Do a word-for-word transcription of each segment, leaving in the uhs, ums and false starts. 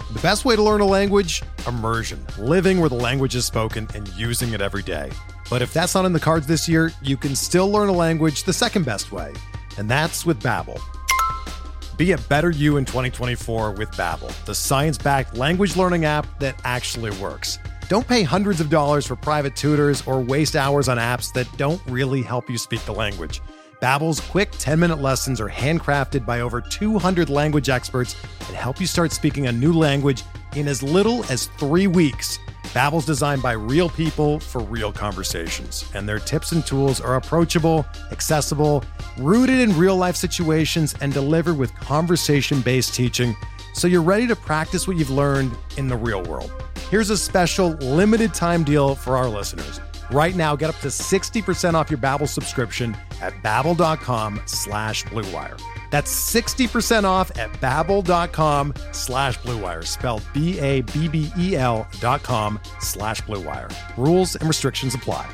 The best way to learn a language? Immersion. Living where the language is spoken and using it every day. But if that's not in the cards this year, you can still learn a language the second best way, and that's with Babbel. Be a better you in twenty twenty-four with Babbel, the science-backed language learning app that actually works. Don't pay hundreds of dollars for private tutors or waste hours on apps that don't really help you speak the language. Babbel's quick ten-minute lessons are handcrafted by over two hundred language experts and help you start speaking a new language in as little as three weeks. Babbel's designed by real people for real conversations, and their tips and tools are approachable, accessible, rooted in real-life situations, and delivered with conversation-based teaching, so you're ready to practice what you've learned in the real world. Here's a special limited-time deal for our listeners. Right now, get up to sixty percent off your Babbel subscription at babbel.com slash Blue Wire. That's sixty percent off at babbel.com slash Blue Wire, spelled B A B B E L dot com slash Blue Wire. Rules and restrictions apply.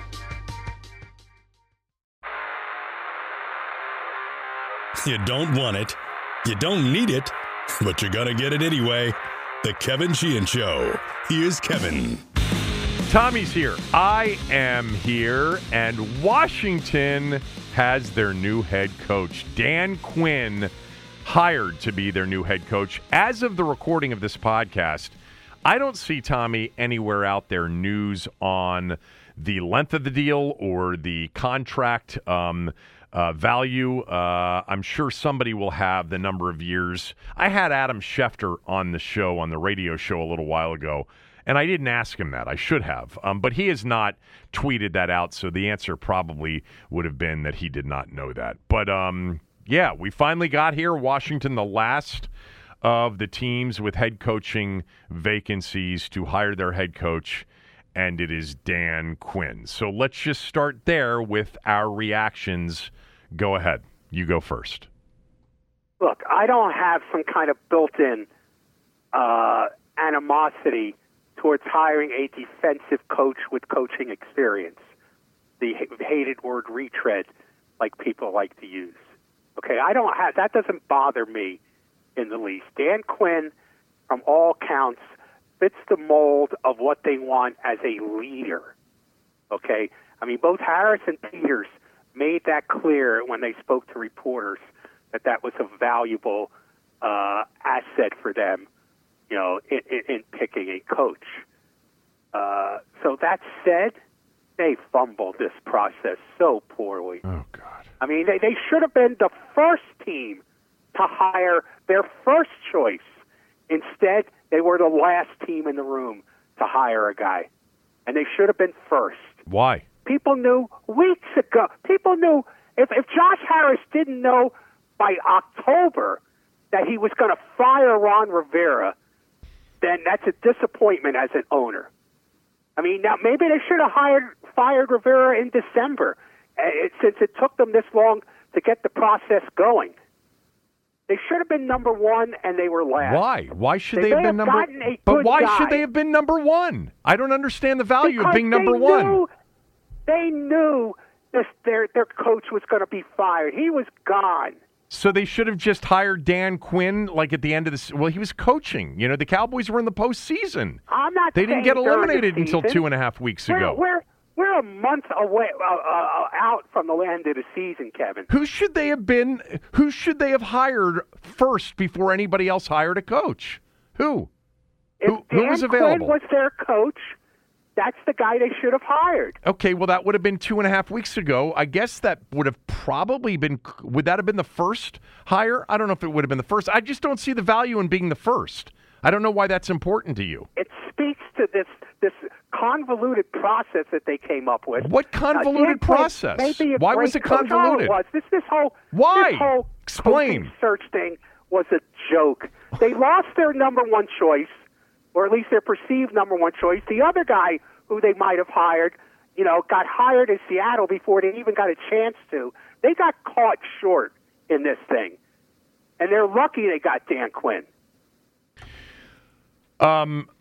You don't want it, you don't need it, but you're gonna get it anyway. The Kevin Sheehan Show. Here's Kevin. Tommy's here. I am here, and Washington has their new head coach. Dan Quinn hired to be their new head coach. As of the recording of this podcast, I don't see, Tommy, anywhere out there news on the length of the deal or the contract um, uh, value. Uh, I'm sure somebody will have the number of years. I had Adam Schefter on the show, on the radio show a little while ago, and I didn't ask him that. I should have. Um, but he has not tweeted that out, so the answer probably would have been that he did not know that. But, um, yeah, we finally got here. Washington, the last of the teams with head coaching vacancies to hire their head coach, and it is Dan Quinn. So let's just start there with our reactions. Go ahead. You go first. Look, I don't have some kind of built-in uh, animosity towards hiring a defensive coach with coaching experience, the hated word retread, like people like to use. Okay, I don't have that. Doesn't bother me in the least. Dan Quinn, from all counts, fits the mold of what they want as a leader. Okay, I mean, both Harris and Peters made that clear when they spoke to reporters that that was a valuable uh, asset for them, you know, in, in, in picking a coach. Uh, so that said, they fumbled this process so poorly. Oh, God. I mean, they, they should have been the first team to hire their first choice. Instead, they were the last team in the room to hire a guy. And they should have been first. Why? People knew weeks ago. People knew if, if Josh Harris didn't know by October that he was going to fire Ron Rivera, then that's a disappointment as an owner. I mean, now maybe they should have hired fired Rivera in December, uh, it, since it took them this long to get the process going. They should have been number one, and they were last. Why? Why should they, they have have been number? gotten a but good why guy. should they have been number one? I don't understand the value Because of being number they one. Knew, they knew this, their their coach was going to be fired. He was gone. So they should have just hired Dan Quinn, like at the end of this. Well, he was coaching. You know, the Cowboys were in the postseason. I'm not. They didn't get saying during eliminated the until season. two and a half weeks we're, ago. We're we're a month away uh, uh, out from the end of the season, Kevin. Who should they have been? Who should they have hired first before anybody else hired a coach? Who? If Who, who Dan was available? Quinn was their coach, that's the guy they should have hired. Okay, well, that would have been two and a half weeks ago. I guess that would have probably been, would that have been the first hire? I don't know if it would have been the first. I just don't see the value in being the first. I don't know why that's important to you. It speaks to this this convoluted process that they came up with. What convoluted uh, Dan Quinn process? may be a Why great was it coach. convoluted? Oh, it was. This, this whole, Why? This whole Explain. coaching search thing was a joke. They lost their number one choice, or at least their perceived number one choice. The other guy who they might have hired, you know, got hired in Seattle before they even got a chance to. They got caught short in this thing. And they're lucky they got Dan Quinn. Um,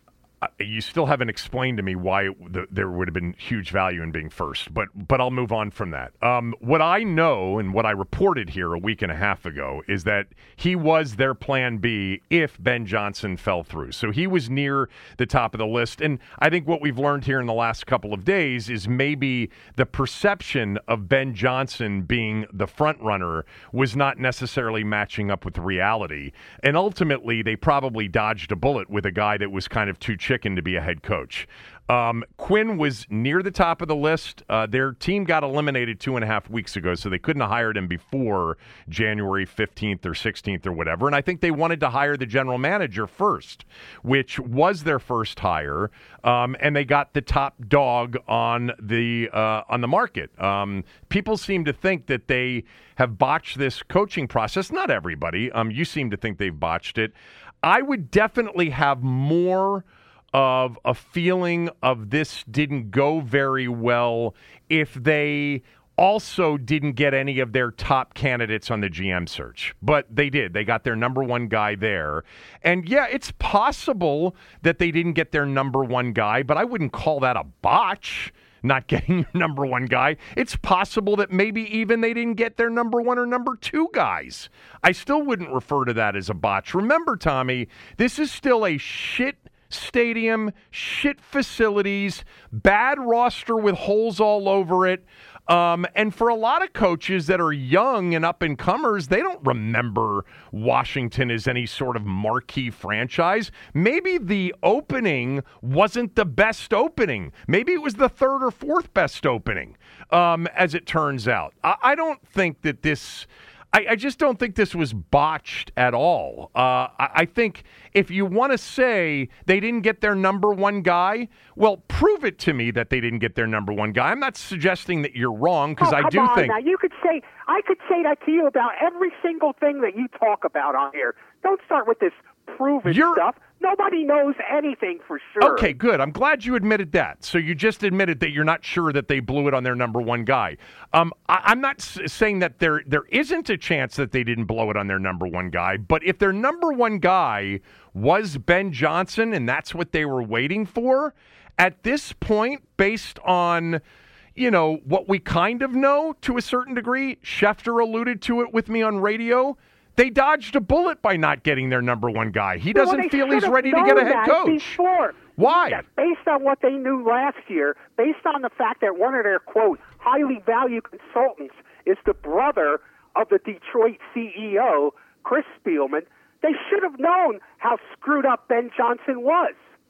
you still haven't explained to me why it, the, there would have been huge value in being first, but but I'll move on from that. Um, what I know and what I reported here a week and a half ago is that he was their plan B if Ben Johnson fell through. So he was near the top of the list. And I think what we've learned here in the last couple of days is maybe the perception of Ben Johnson being the front runner was not necessarily matching up with reality. And ultimately, they probably dodged a bullet with a guy that was kind of too chicken to be a head coach. Um, Quinn was near the top of the list. Uh, their team got eliminated two and a half weeks ago, so they couldn't have hired him before January fifteenth or sixteenth or whatever. And I think they wanted to hire the general manager first, which was their first hire, um, and they got the top dog on the uh, on the market. Um, people seem to think that they have botched this coaching process. Not everybody. Um, you seem to think they've botched it. I would definitely have more of a feeling of this didn't go very well if they also didn't get any of their top candidates on the G M search. But they did. They got their number one guy there. And yeah, it's possible that they didn't get their number one guy, but I wouldn't call that a botch, not getting your number one guy. It's possible that maybe even they didn't get their number one or number two guys. I still wouldn't refer to that as a botch. Remember, Tommy, this is still a shit stadium, shit facilities, bad roster with holes all over it. Um, and for a lot of coaches that are young and up-and-comers, they don't remember Washington as any sort of marquee franchise. Maybe the opening wasn't the best opening. Maybe it was the third or fourth best opening, um, as it turns out. I, I don't think that this... I, I just don't think this was botched at all. Uh, I, I think if you want to say they didn't get their number one guy, well, prove it to me that they didn't get their number one guy. I'm not suggesting that you're wrong, because oh, I do on think... Now. You could say, I could say that to you about every single thing that you talk about on here. Don't start with this prove it You're... stuff. Nobody knows anything for sure. Okay, good. I'm glad you admitted that. So you just admitted that you're not sure that they blew it on their number one guy. Um, I, I'm not s- saying that there there isn't a chance that they didn't blow it on their number one guy, but if their number one guy was Ben Johnson and that's what they were waiting for, at this point, based on, you know, what we kind of know to a certain degree, Schefter alluded to it with me on radio, they dodged a bullet by not getting their number one guy. He doesn't well, feel he's ready to get a head coach. Before. Why? Yeah, based on what they knew last year, based on the fact that one of their, quote, highly valued consultants is the brother of the Detroit C E O, Chris Spielman, they should have known how screwed up Ben Johnson was.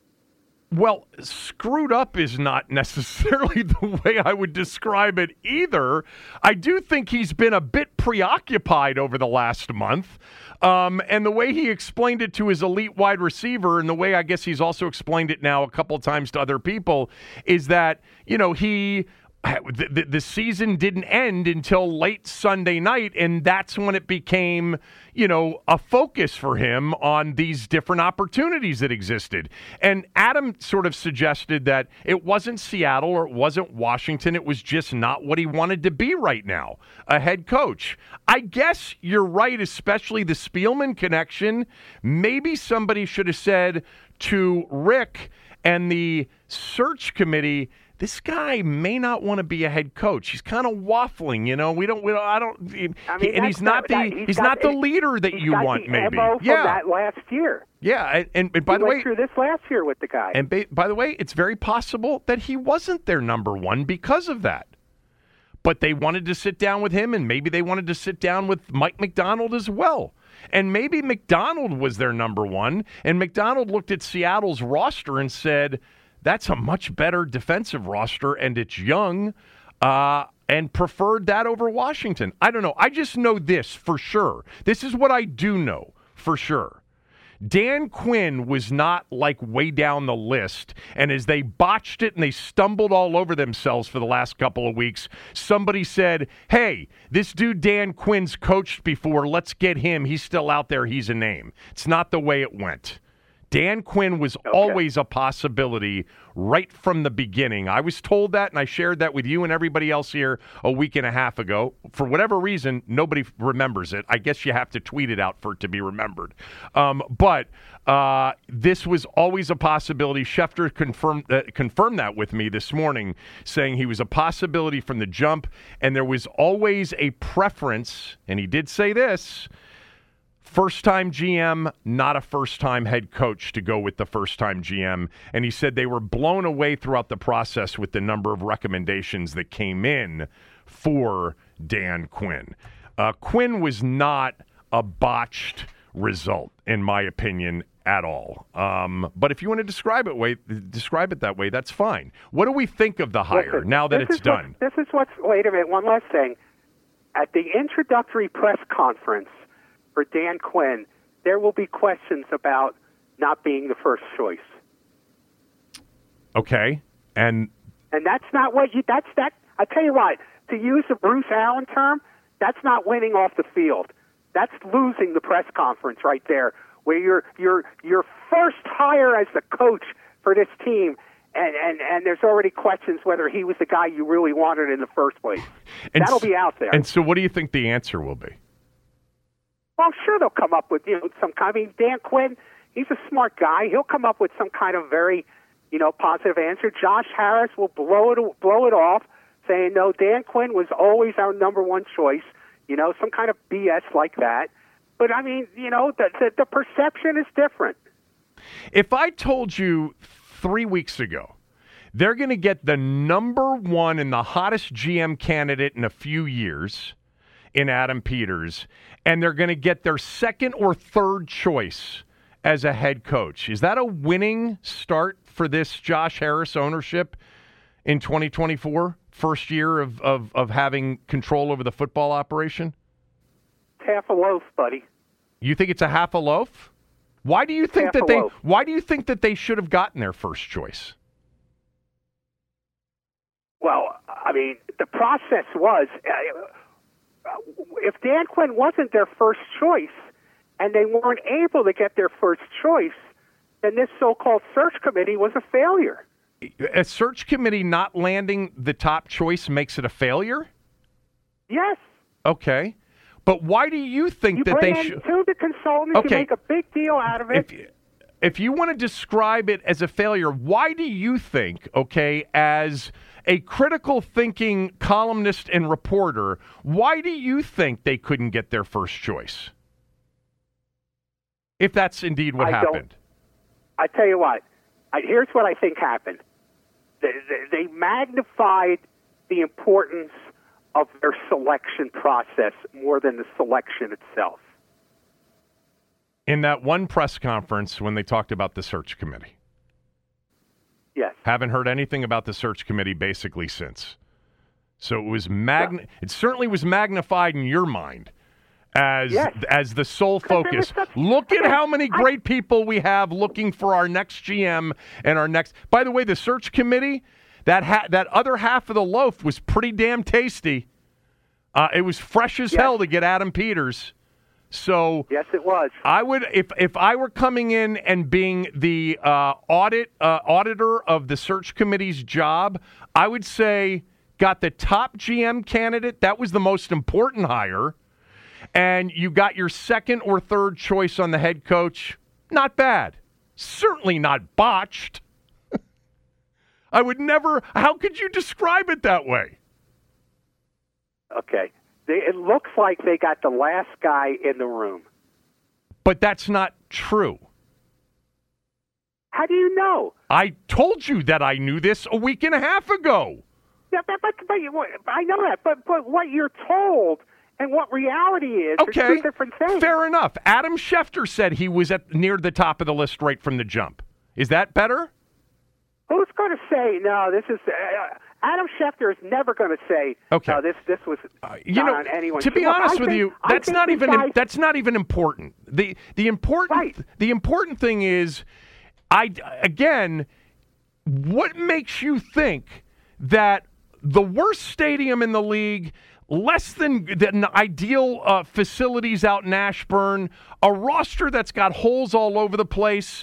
Well, screwed up is not necessarily the way I would describe it either. I do think he's been a bit preoccupied over the last month. Um, and the way he explained it to his elite wide receiver, and the way I guess he's also explained it now a couple times to other people, is that, you know, he... The, the, the season didn't end until late Sunday night, and that's when it became, you know, a focus for him on these different opportunities that existed. And Adam sort of suggested that it wasn't Seattle or it wasn't Washington. It was just not what he wanted to be right now, a head coach. I guess you're right, especially the Spielman connection. Maybe somebody should have said to Rick and the search committee, this guy may not want to be a head coach. He's kind of waffling, you know. We don't. We don't. I don't. He, I mean, and he's not the. That, he's he's got, not the leader that you got want. The maybe. M O from yeah. that last year. Yeah. And, and, and by he the went way, through this last year with the guy. And ba- by the way, it's very possible that he wasn't their number one because of that. But they wanted to sit down with him, and maybe they wanted to sit down with Mike Macdonald as well. And maybe Macdonald was their number one, and Macdonald looked at Seattle's roster and said, that's a much better defensive roster, and it's young, uh, and preferred that over Washington. I don't know. I just know this for sure. This is what I do know for sure. Dan Quinn was not like way down the list, and as they botched it and they stumbled all over themselves for the last couple of weeks, somebody said, hey, this dude Dan Quinn's coached before. Let's get him. He's still out there. He's a name. It's not the way it went. Dan Quinn was Okay. always a possibility right from the beginning. I was told that, and I shared that with you and everybody else here a week and a half ago. For whatever reason, nobody remembers it. I guess you have to tweet it out for it to be remembered. Um, but uh, this was always a possibility. Schefter confirmed, uh, confirmed that with me this morning, saying he was a possibility from the jump, and there was always a preference, and he did say this, first-time G M, not a first-time head coach to go with the first-time G M. And he said they were blown away throughout the process with the number of recommendations that came in for Dan Quinn. Uh, Quinn was not a botched result, in my opinion, at all. Um, but if you want to describe it way, describe it that way, that's fine. What do we think of the hire Listen, now that this it's is what- done? This is what's, wait a minute, one last thing. At the introductory press conference for Dan Quinn, there will be questions about not being the first choice. Okay. And And that's not what you, that's that, I tell you what, to use the Bruce Allen term, that's not winning off the field. That's losing the press conference right there, where you're, you're, your first hire as the coach for this team, and, and, and there's already questions whether he was the guy you really wanted in the first place. And That'll s- be out there. And so what do you think the answer will be? Well, I'm sure they'll come up with, you know, some kind. I mean, Dan Quinn, he's a smart guy. He'll come up with some kind of very, you know, positive answer. Josh Harris will blow it blow it off, saying, no, Dan Quinn was always our number one choice. You know, some kind of B S like that. But, I mean, you know, the, the, the perception is different. If I told you three weeks ago they're going to get the number one and the hottest G M candidate in a few years in Adam Peters, and they're going to get their second or third choice as a head coach, is that a winning start for this Josh Harris ownership in twenty twenty-four? First year of, of, of having control over the football operation? It's half a loaf, buddy. You think it's a half a loaf? Why do you think Half that a they loaf. why do you think that they should have gotten their first choice? Well, I mean, the process was, uh, if Dan Quinn wasn't their first choice and they weren't able to get their first choice, then this so-called search committee was a failure. A search committee not landing the top choice makes it a failure? Yes. Okay. But why do you think You that bring they in should? two the consultants, Okay. you make a big deal out of it. If, if you want to describe it as a failure, why do you think, okay, as a critical thinking columnist and reporter, why do you think they couldn't get their first choice? If that's indeed what I don't- happened. I tell you what, I, here's what I think happened. They, they, they magnified the importance of their selection process more than the selection itself. In that one press conference when they talked about the search committee. Yes. Haven't heard anything about the search committee basically since. So it was magn- Yeah. it certainly was magnified in your mind as Yes. as the sole Because there focus. was such- Look at again, how many I- great people we have looking for our next G M and our next. By the way, the search committee, that ha- that other half of the loaf was pretty damn tasty. Uh, it was fresh as Yes. hell to get Adam Peters. So Yes, it was. I would, if if I were coming in and being the uh, audit uh, auditor of the search committee's job, I would say got the top G M candidate. That was the most important hire, and you got your second or third choice on the head coach. Not bad, certainly not botched. I would never. How could you describe it that way? Okay. They, it looks like they got the last guy in the room. But that's not true. How do you know? I told you that I knew this a week and a half ago. Yeah, but, but, but you- I know that, but, but what you're told and what reality is Okay, are two different things. fair enough. Adam Schefter said he was at near the top of the list right from the jump. Is that better? Who's going to say, no, this is... Uh, Adam Schefter is never going to say, Okay. no, this this was Uh, you not know, on anyone's... to be Look, honest I with think- you, I that's think not these even guys- that's not even important. the The important Right. the important thing is, I again, what makes you think that the worst stadium in the league, less than, than ideal uh, facilities out in Ashburn, a roster that's got holes all over the place,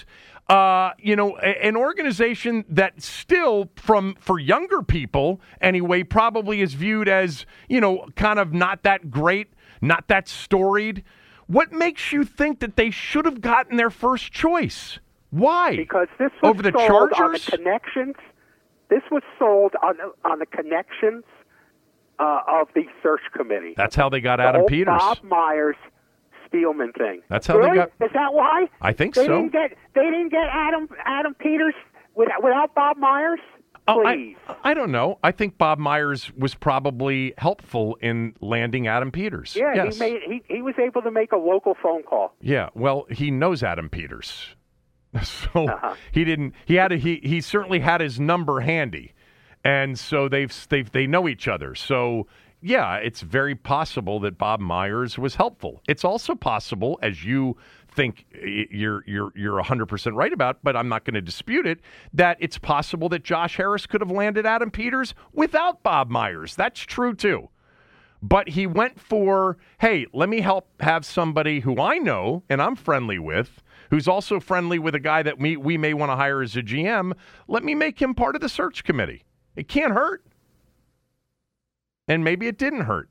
Uh, you know, a, an organization that still, from for younger people anyway, probably is viewed as, you know, kind of not that great, not that storied. What makes you think that they should have gotten their first choice? Why? Because this was over the sold Chargers? on the connections. This was sold on the, on the connections uh, of the search committee. That's how they got the Adam whole Peters. Bob Myers Spielman thing. That's how really? they got. Is that why? I think they so. Didn't get, they didn't get Adam Adam Peters without, without Bob Myers. Oh, Please. I, I don't know. I think Bob Myers was probably helpful in landing Adam Peters. Yeah, yes. he made he, he was able to make a local phone call. Yeah, well, he knows Adam Peters, so Uh-huh. he didn't. He had a, he he certainly had his number handy, and so they've they they know each other. So yeah, it's very possible that Bob Myers was helpful. It's also possible, as you think you're you're you're one hundred percent right about, but I'm not going to dispute it, that it's possible that Josh Harris could have landed Adam Peters without Bob Myers. That's true too. But he went for, hey, let me help have somebody who I know and I'm friendly with, who's also friendly with a guy that we, we may want to hire as a G M. Let me make him part of the search committee. It can't hurt. And maybe it didn't hurt.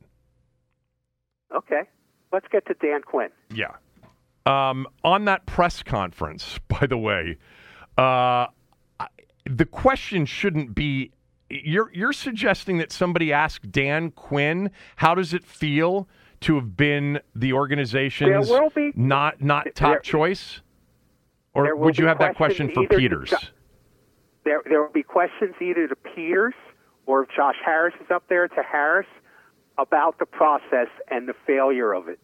Okay, let's get to Dan Quinn. Yeah. Um, on that press conference, by the way, uh, the question shouldn't be, you're you're suggesting that somebody asked Dan Quinn, how does it feel to have been the organization's There will be, not not top there, choice? There Or will would you be have that question questions for either Peters? to Jo- There, there will be questions either to Peters or if Josh Harris is up there, to Harris about the process and the failure of it.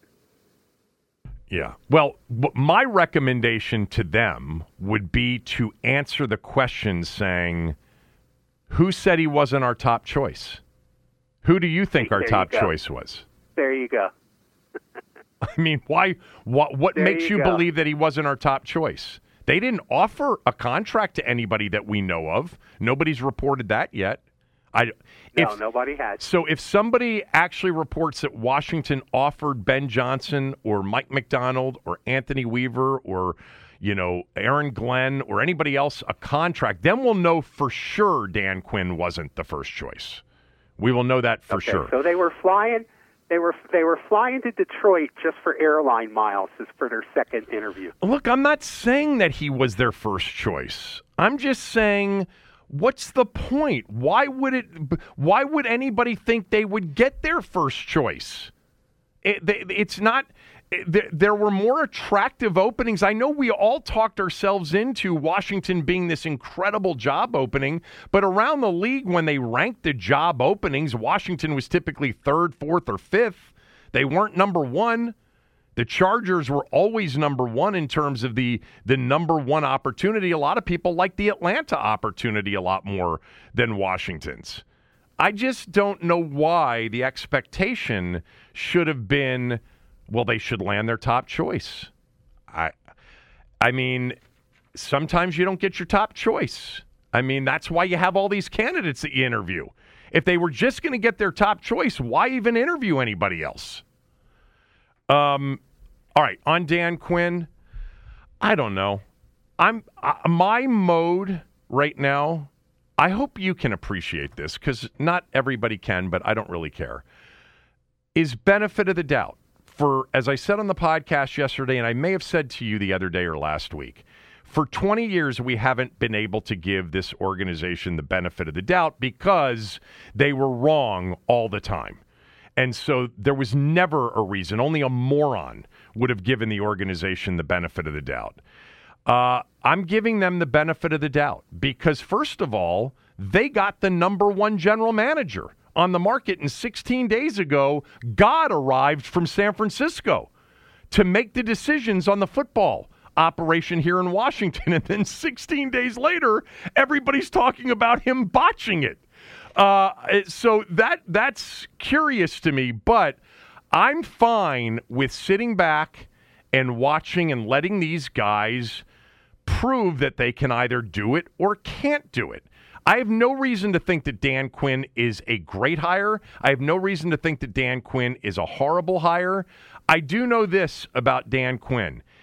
Yeah. Well, w- my recommendation to them would be to answer the question saying, who said he wasn't our top choice? Who do you think our There you top go. choice was? There you go. I mean, why? What, what There makes you you go. believe that he wasn't our top choice? They didn't offer a contract to anybody that we know of. Nobody's reported that yet. I, No, if, nobody has. So if somebody actually reports that Washington offered Ben Johnson or Mike McDonald or Anthony Weaver or, you know, Aaron Glenn or anybody else a contract, then we'll know for sure Dan Quinn wasn't the first choice. We will know that for Okay, sure. So they were flying. They were they were flying to Detroit just for airline miles as for their second interview. Look, I'm not saying that he was their first choice. I'm just saying, what's the point? Why would it? Why would anybody think they would get their first choice? It, it's not. It, there were more attractive openings. I know we all talked ourselves into Washington being this incredible job opening, but around the league, when they ranked the job openings, Washington was typically third, fourth, or fifth. They weren't number one. The Chargers were always number one in terms of the, the number one opportunity. A lot of people like the Atlanta opportunity a lot more than Washington's. I just don't know why the expectation should have been, well, they should land their top choice. I I mean, sometimes you don't get your top choice. I mean, that's why you have all these candidates that you interview. If they were just going to get their top choice, why even interview anybody else? Um, all right, on Dan Quinn, I don't know. I'm uh, my mode right now, I hope you can appreciate this because not everybody can, but I don't really care, is benefit of the doubt. For, as I said on the podcast yesterday, and I may have said to you the other day or last week, for twenty years, we haven't been able to give this organization the benefit of the doubt because they were wrong all the time. And so there was never a reason. Only a moron would have given the organization the benefit of the doubt. Uh, I'm giving them the benefit of the doubt because, first of all, they got the number one general manager on the market, and sixteen days ago, God arrived from San Francisco to make the decisions on the football operation here in Washington. And then sixteen days later, everybody's talking about him botching it. Uh, so that that's curious to me, but I'm fine with sitting back and watching and letting these guys prove that they can either do it or can't do it. I have no reason to think that Dan Quinn is a great hire. I have no reason to think that Dan Quinn is a horrible hire. I do know this about Dan Quinn.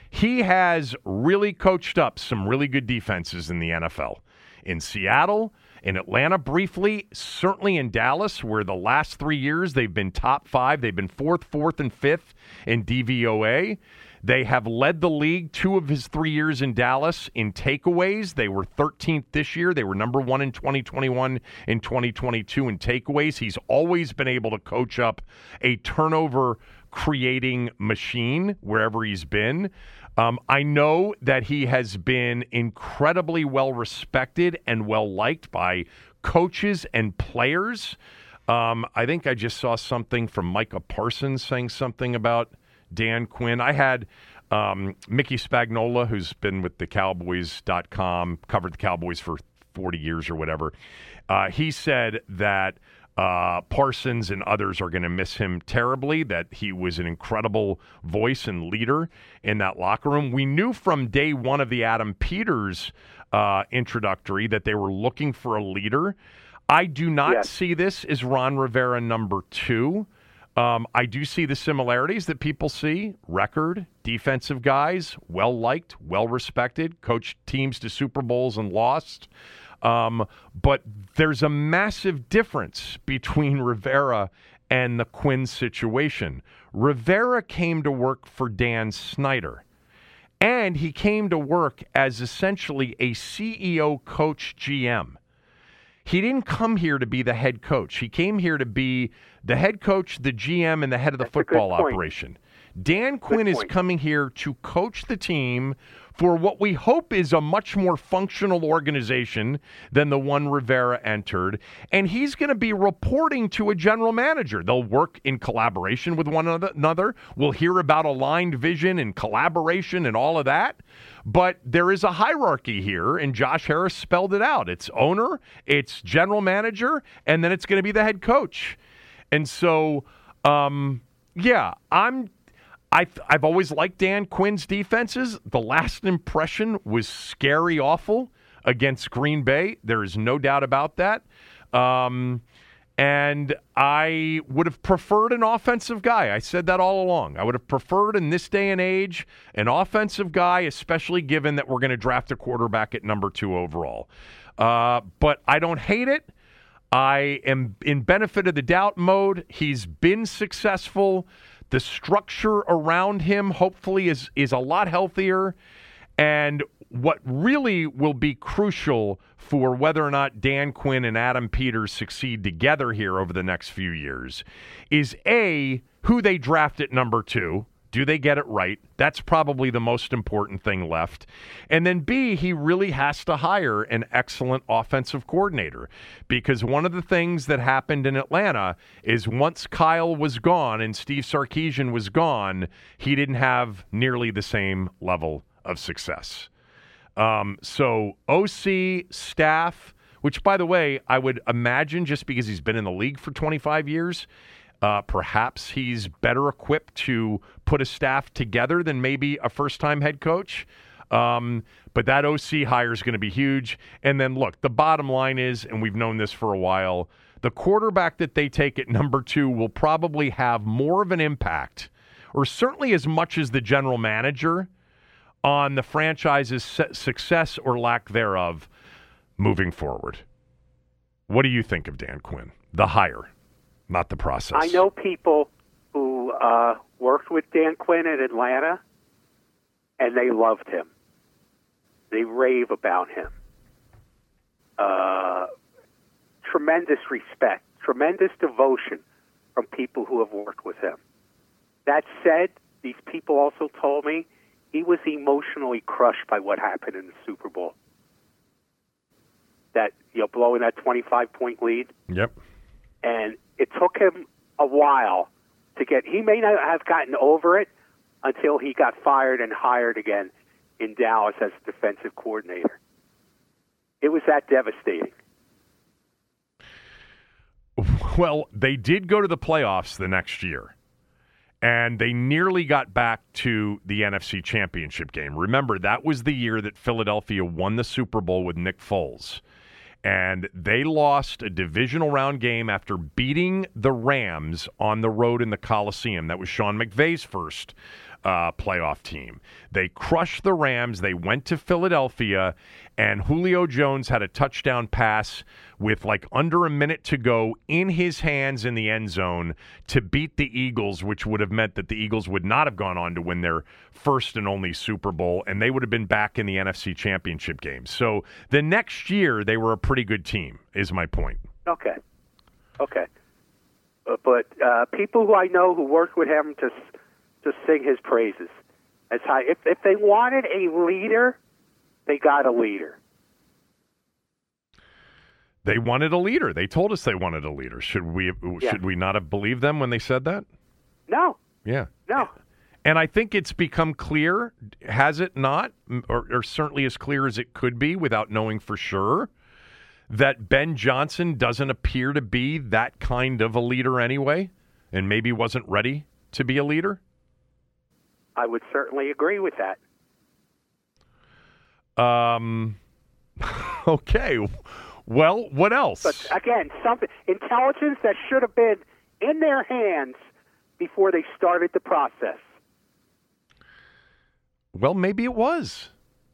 he has really coached up some really good defenses in the N F L. In Seattle, in Atlanta briefly, certainly in Dallas, where the last three years they've been top five. They've been fourth, fourth, and fifth in D V O A. They have led the league two of his three years in Dallas in takeaways. They were thirteenth this year. They were number one in twenty twenty-one and twenty twenty-two in takeaways. He's always been able to coach up a turnover-creating machine wherever he's been. Um, I know that he has been incredibly well-respected and well-liked by coaches and players. Um, I think I just saw something from Micah Parsons saying something about Dan Quinn. I had um, Mickey Spagnola, who's been with the Cowboys dot com, covered the Cowboys for forty years or whatever. Uh, he said that uh, Parsons and others are going to miss him terribly, that he was an incredible voice and leader in that locker room. We knew from day one of the Adam Peters uh, introductory that they were looking for a leader. I do not yes. see this as Ron Rivera number two. Um, I do see the similarities that people see. Record, defensive guys, well-liked, well-respected, coached teams to Super Bowls and lost. Um, but there's a massive difference between Rivera and the Quinn situation. Rivera came to work for Dan Snyder, and he came to work as essentially a C E O, coach, G M. He didn't come here to be the head coach. He came here to be the head coach, the G M, and the head of the That's football operation. Dan Quinn is coming here to coach the team for what we hope is a much more functional organization than the one Rivera entered. And he's going to be reporting to a general manager. They'll work in collaboration with one another. We'll hear about aligned vision and collaboration and all of that. But there is a hierarchy here, and Josh Harris spelled it out. It's owner, it's general manager, and then it's going to be the head coach. And so, um, yeah, I'm I've, I've always liked Dan Quinn's defenses. The last impression was scary awful against Green Bay. There is no doubt about that. Um, and I would have preferred an offensive guy. I said that all along. I would have preferred in this day and age an offensive guy, especially given that we're going to draft a quarterback at number two overall. Uh, but I don't hate it. I am in benefit of the doubt mode. He's been successful. The structure around him, hopefully, is is a lot healthier. And what really will be crucial for whether or not Dan Quinn and Adam Peters succeed together here over the next few years is, A, who they draft at number two. Do they get it right? That's probably the most important thing left. And then B, he really has to hire an excellent offensive coordinator, because one of the things that happened in Atlanta is once Kyle was gone and Steve Sarkisian was gone, he didn't have nearly the same level of success. Um, so O C, staff, which, by the way, I would imagine just because he's been in the league for twenty-five years, Uh, perhaps he's better equipped to put a staff together than maybe a first-time head coach. Um, but that O C hire is going to be huge. And then, look, the bottom line is, and we've known this for a while, the quarterback that they take at number two will probably have more of an impact, or certainly as much as the general manager, on the franchise's success or lack thereof moving forward. What do you think of Dan Quinn, the hire? Not the process. I know people who uh, worked with Dan Quinn in Atlanta, and they loved him. They rave about him. Uh, tremendous respect, tremendous devotion from people who have worked with him. That said, these people also told me he was emotionally crushed by what happened in the Super Bowl. That, you know, blowing that twenty-five point lead. Yep. And it took him a while to get, he may not have gotten over it until he got fired and hired again in Dallas as defensive coordinator. It was that devastating. Well, they did go to the playoffs the next year, and they nearly got back to the N F C Championship game. Remember, that was the year that Philadelphia won the Super Bowl with Nick Foles. And they lost a divisional round game after beating the Rams on the road in the Coliseum. That was Sean McVay's first uh, playoff team. They crushed the Rams. They went to Philadelphia, and Julio Jones had a touchdown pass with like under a minute to go in his hands in the end zone to beat the Eagles, which would have meant that the Eagles would not have gone on to win their first and only Super Bowl, and they would have been back in the N F C Championship game. So the next year, they were a pretty good team, is my point. Okay. Okay. Uh, but uh, people who I know who worked with him to to sing his praises. As high, if if they wanted a leader, they got a leader. They wanted a leader. They told us they wanted a leader. Should we Yeah. should we not have believed them when they said that? No. Yeah. No. And I think it's become clear, has it not, or, or certainly as clear as it could be without knowing for sure, that Ben Johnson doesn't appear to be that kind of a leader anyway, and maybe wasn't ready to be a leader? I would certainly agree with that. Um. Okay. Well, what else? But again, something intelligence that should have been in their hands before they started the process. Well, maybe it was.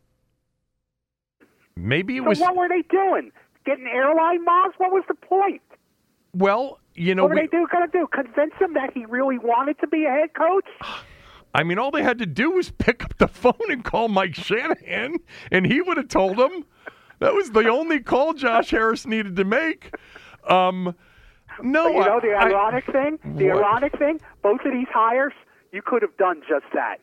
Maybe it So was. what were they doing? Getting airline miles? What was the point? Well, you know, What were we, they do, going to do? Convince him that he really wanted to be a head coach? I mean, all they had to do was pick up the phone and call Mike Shanahan, and he would have told them. That was the only call Josh Harris needed to make. Um, no, But you know the I- ironic thing? The What? ironic thing? Both of these hires, you could have done just that.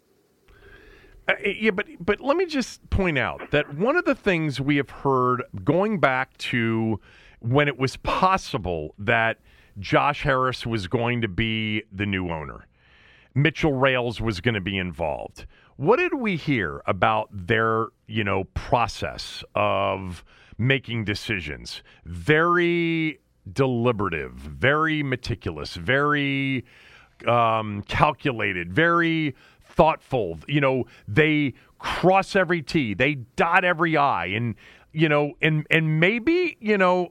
Uh, yeah, but but let me just point out that one of the things we have heard going back to when it was possible that Josh Harris was going to be the new owner, Mitchell Rales was going to be involved. What did we hear about their, you know, process of making decisions? Very deliberative, very meticulous, very um, calculated, very thoughtful. You know, they cross every T, they dot every I, and you know, and and maybe, you know,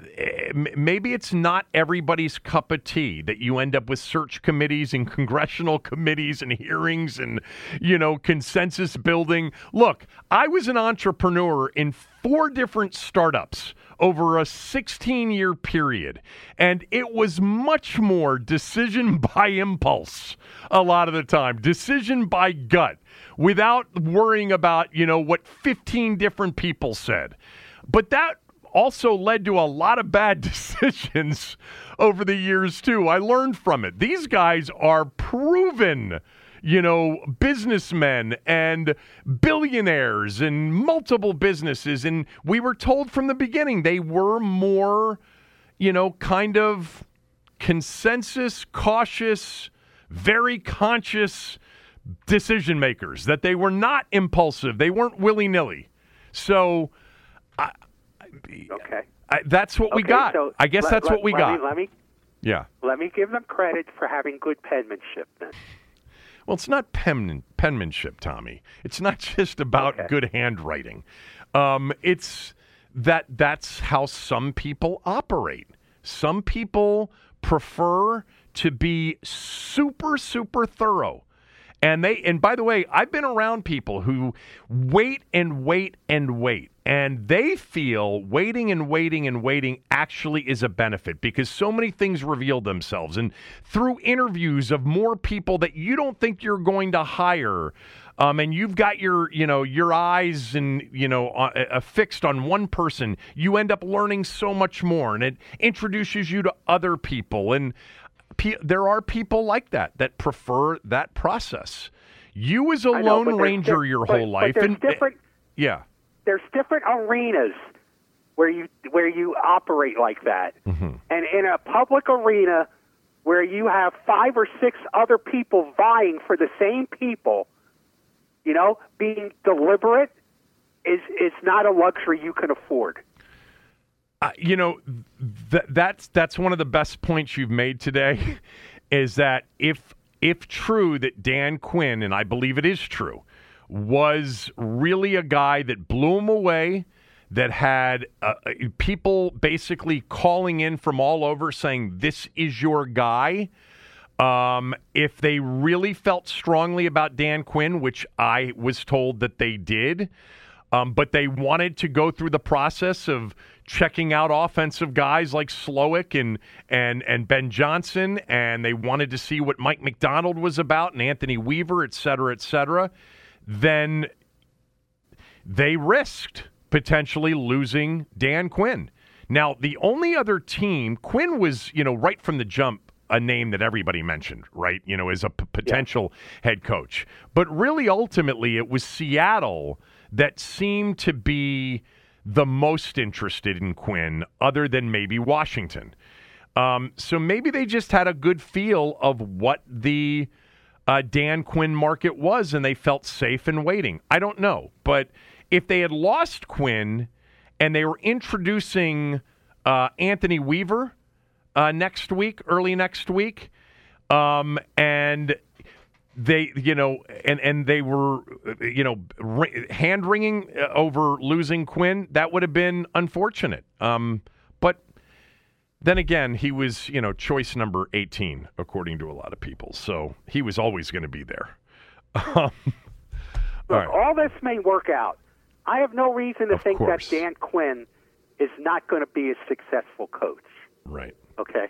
maybe it's not everybody's cup of tea that you end up with search committees and congressional committees and hearings and, you know, consensus building. Look, I was an entrepreneur in four different startups over a sixteen-year period, and it was much more decision by impulse a lot of the time, decision by gut, without worrying about, you know, what fifteen different people said. But that also led to a lot of bad decisions over the years, too. I learned from it. These guys are proven, you know, businessmen and billionaires and multiple businesses. And we were told from the beginning they were more, you know, kind of consensus, cautious, very conscious decision makers, that they were not impulsive. They weren't willy-nilly. So I, Okay. I, that's what we Okay, got. so I guess let- that's let- what we let got. Me, let me yeah. let me give them credit for having good penmanship then. Well, it's not pen, penmanship, Tommy. It's not just about Okay. good handwriting. Um, it's that that's how some people operate. Some people prefer to be super, super thorough. And they, and by the way, I've been around people who wait and wait and wait, and they feel waiting and waiting and waiting actually is a benefit because so many things reveal themselves. And through interviews of more people that you don't think you're going to hire, um, and you've got your, you know, your eyes and, you know, uh, uh, fixed on one person, you end up learning so much more, and it introduces you to other people. And there are people like that that prefer that process. You was a I know, lone but there's ranger di- your but- whole but life, there's and different. yeah, There's different arenas where you where you operate like that, Mm-hmm. and in a public arena where you have five or six other people vying for the same people, you know, being deliberate is is not a luxury you can afford. Uh, you know, th- that's that's one of the best points you've made today, is that if if true that Dan Quinn, and I believe it is true, was really a guy that blew him away, that had uh, people basically calling in from all over saying, this is your guy, Um, if they really felt strongly about Dan Quinn, which I was told that they did, um, but they wanted to go through the process of checking out offensive guys like Slowick and and and Ben Johnson, and they wanted to see what Mike McDonald was about and Anthony Weaver, et cetera, et cetera, then they risked potentially losing Dan Quinn. Now, the only other team, Quinn was, you know, right from the jump, a name that everybody mentioned, right, you know, as a p- potential yeah. head coach. But really, ultimately, it was Seattle that seemed to be the most interested in Quinn, other than maybe Washington. Um, so maybe they just had a good feel of what the uh, Dan Quinn market was, and they felt safe in waiting. I don't know. But if they had lost Quinn and they were introducing uh, Anthony Weaver uh, next week, early next week, um, and they, you know, and, and they were, you know, hand wringing over losing Quinn, that would have been unfortunate. Um, but then again, he was, you know, choice number eighteen, according to a lot of people. So he was always going to be there. Um, all, Look, right. all this may work out. I have no reason to Of think course. that Dan Quinn is not going to be a successful coach. Right. Okay?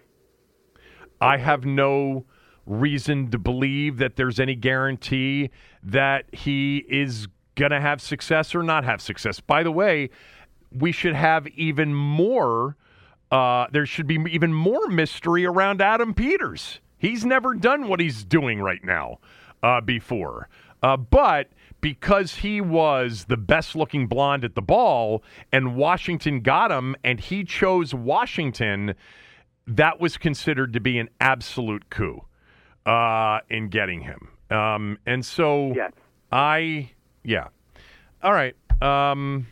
I have no reason to believe that there's any guarantee that he is going to have success or not have success. By the way, we should have even more, uh, there should be even more mystery around Adam Peters. He's never done what he's doing right now uh, before. Uh, but because he was the best-looking blonde at the ball and Washington got him and he chose Washington, that was considered to be an absolute coup uh, in getting him. Um, and so Yes. I, yeah. All right. Um,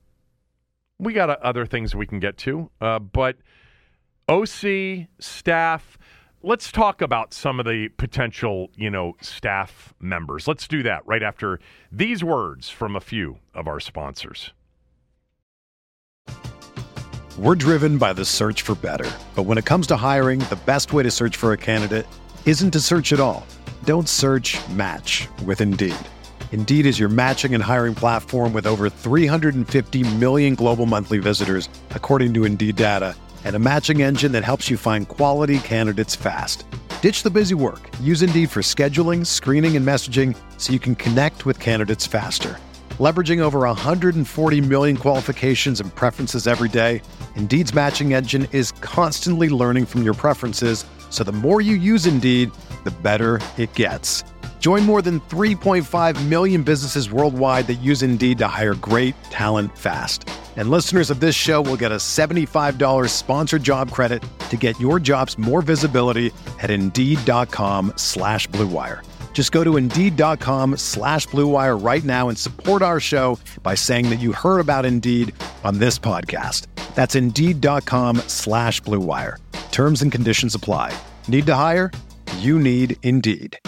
we got uh, other things we can get to, uh, but O C, staff, let's talk about some of the potential, you know, staff members. Let's do that right after these words from a few of our sponsors. We're driven by the search for better. But when it comes to hiring, the best way to search for a candidate isn't to search at all. Don't search, match with Indeed. Indeed is your matching and hiring platform with over three hundred fifty million global monthly visitors, according to Indeed data, and a matching engine that helps you find quality candidates fast. Ditch the busy work. Use Indeed for scheduling, screening, and messaging so you can connect with candidates faster. Leveraging over one hundred forty million qualifications and preferences every day, Indeed's matching engine is constantly learning from your preferences, so the more you use Indeed, the better it gets. Join more than three point five million businesses worldwide that use Indeed to hire great talent fast. And listeners of this show will get a seventy-five dollars sponsored job credit to get your jobs more visibility at Indeed.com slash Blue Wire. Just go to Indeed.com slash Blue Wire right now and support our show by saying that you heard about Indeed on this podcast. That's Indeed.com slash Blue Wire. Terms and conditions apply. Need to hire? You need Indeed.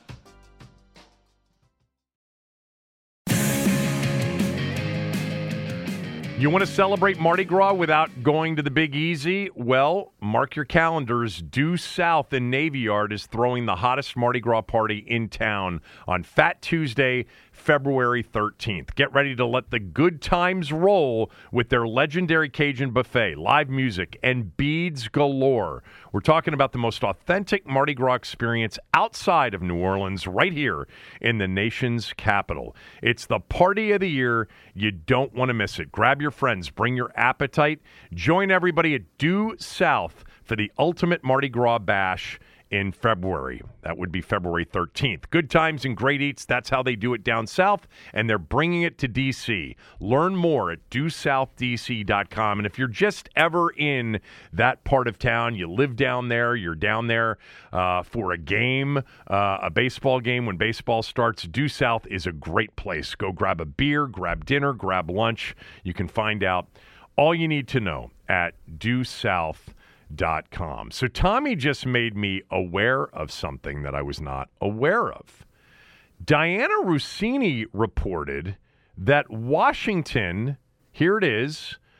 You want to celebrate Mardi Gras without going to the Big Easy? Well, mark your calendars. Due South in Navy Yard is throwing the hottest Mardi Gras party in town on Fat Tuesday, February thirteenth. Get ready to let the good times roll with their legendary Cajun buffet, live music, and beads galore. We're talking about the most authentic Mardi Gras experience outside of New Orleans, right here in the nation's capital. It's the party of the year. You don't want to miss it. Grab your friends, bring your appetite. Join everybody at Due South for the ultimate Mardi Gras bash in February. That would be February thirteenth. Good times and great eats. That's how they do it down south, and they're bringing it to D C. Learn more at due south d c dot com. And if you're just ever in that part of town, you live down there, you're down there uh, for a game, uh, a baseball game when baseball starts, Due South is a great place. Go grab a beer, grab dinner, grab lunch. You can find out all you need to know at due south dot com. So Tommy just made me aware of something that I was not aware of. Diana Russini reported that Washington, here it is,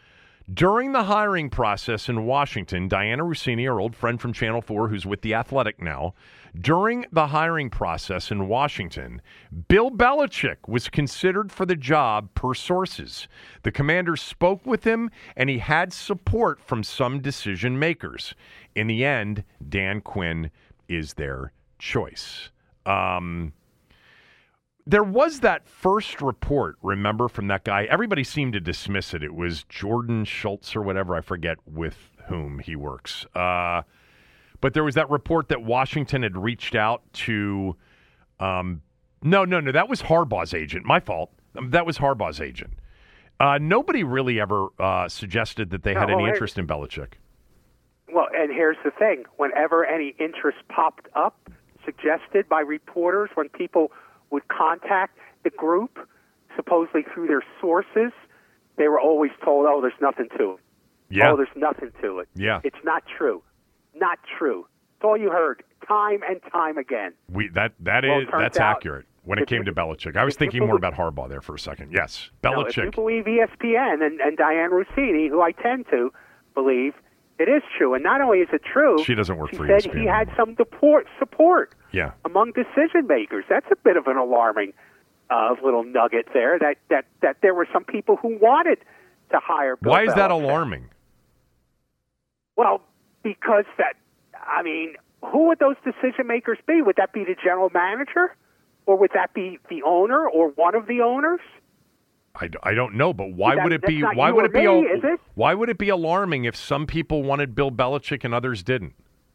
During the hiring process in Washington, Diana Russini, our old friend from Channel four, who's with The Athletic now, during the hiring process in Washington, Bill Belichick was considered for the job per sources. The commander spoke with him, and he had support from some decision makers. In the end, Dan Quinn is their choice. Um... There was that first report, remember, from that guy. Everybody seemed to dismiss it. It was Jordan Schultz or whatever. I forget with whom he works. Uh, but there was that report that Washington had reached out to um, – no, no, no. That was Harbaugh's agent. My fault. That was Harbaugh's agent. Uh, nobody really ever uh, suggested that they no, had well, any interest in Belichick. Well, and here's the thing. Whenever any interest popped up, suggested by reporters, when people – would contact the group, supposedly through their sources, they were always told, oh, there's nothing to it. Yeah. Oh, there's nothing to it. Yeah. It's not true. Not true. It's all you heard time and time again. We that that well, is that's out, accurate when it came to Belichick. I was thinking believe, more about Harbaugh there for a second. Yes, Belichick. No, if you believe E S P N and, and Diane Russini, who I tend to believe, it is true. And not only is it true, she doesn't work she for said E S P N he had anymore. some deport, support yeah. among decision makers. That's a bit of an alarming uh, little nugget there, that, that, that there were some people who wanted to hire Bill Why is that Belichick. alarming? Well, because that, I mean, who would those decision makers be? Would that be the general manager? Or would that be the owner or one of the owners? I, I don't know, but why that, would it be? Not Why you would or it be? me, al- is it? Why would it be alarming if some people wanted Bill Belichick and others didn't?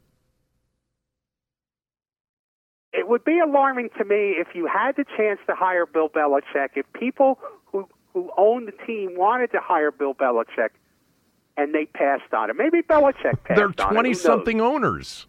It would be alarming to me if you had the chance to hire Bill Belichick, if people who who own the team wanted to hire Bill Belichick, and they passed on it. Maybe Belichick passed They're on it. Who knows? twenty-something owners.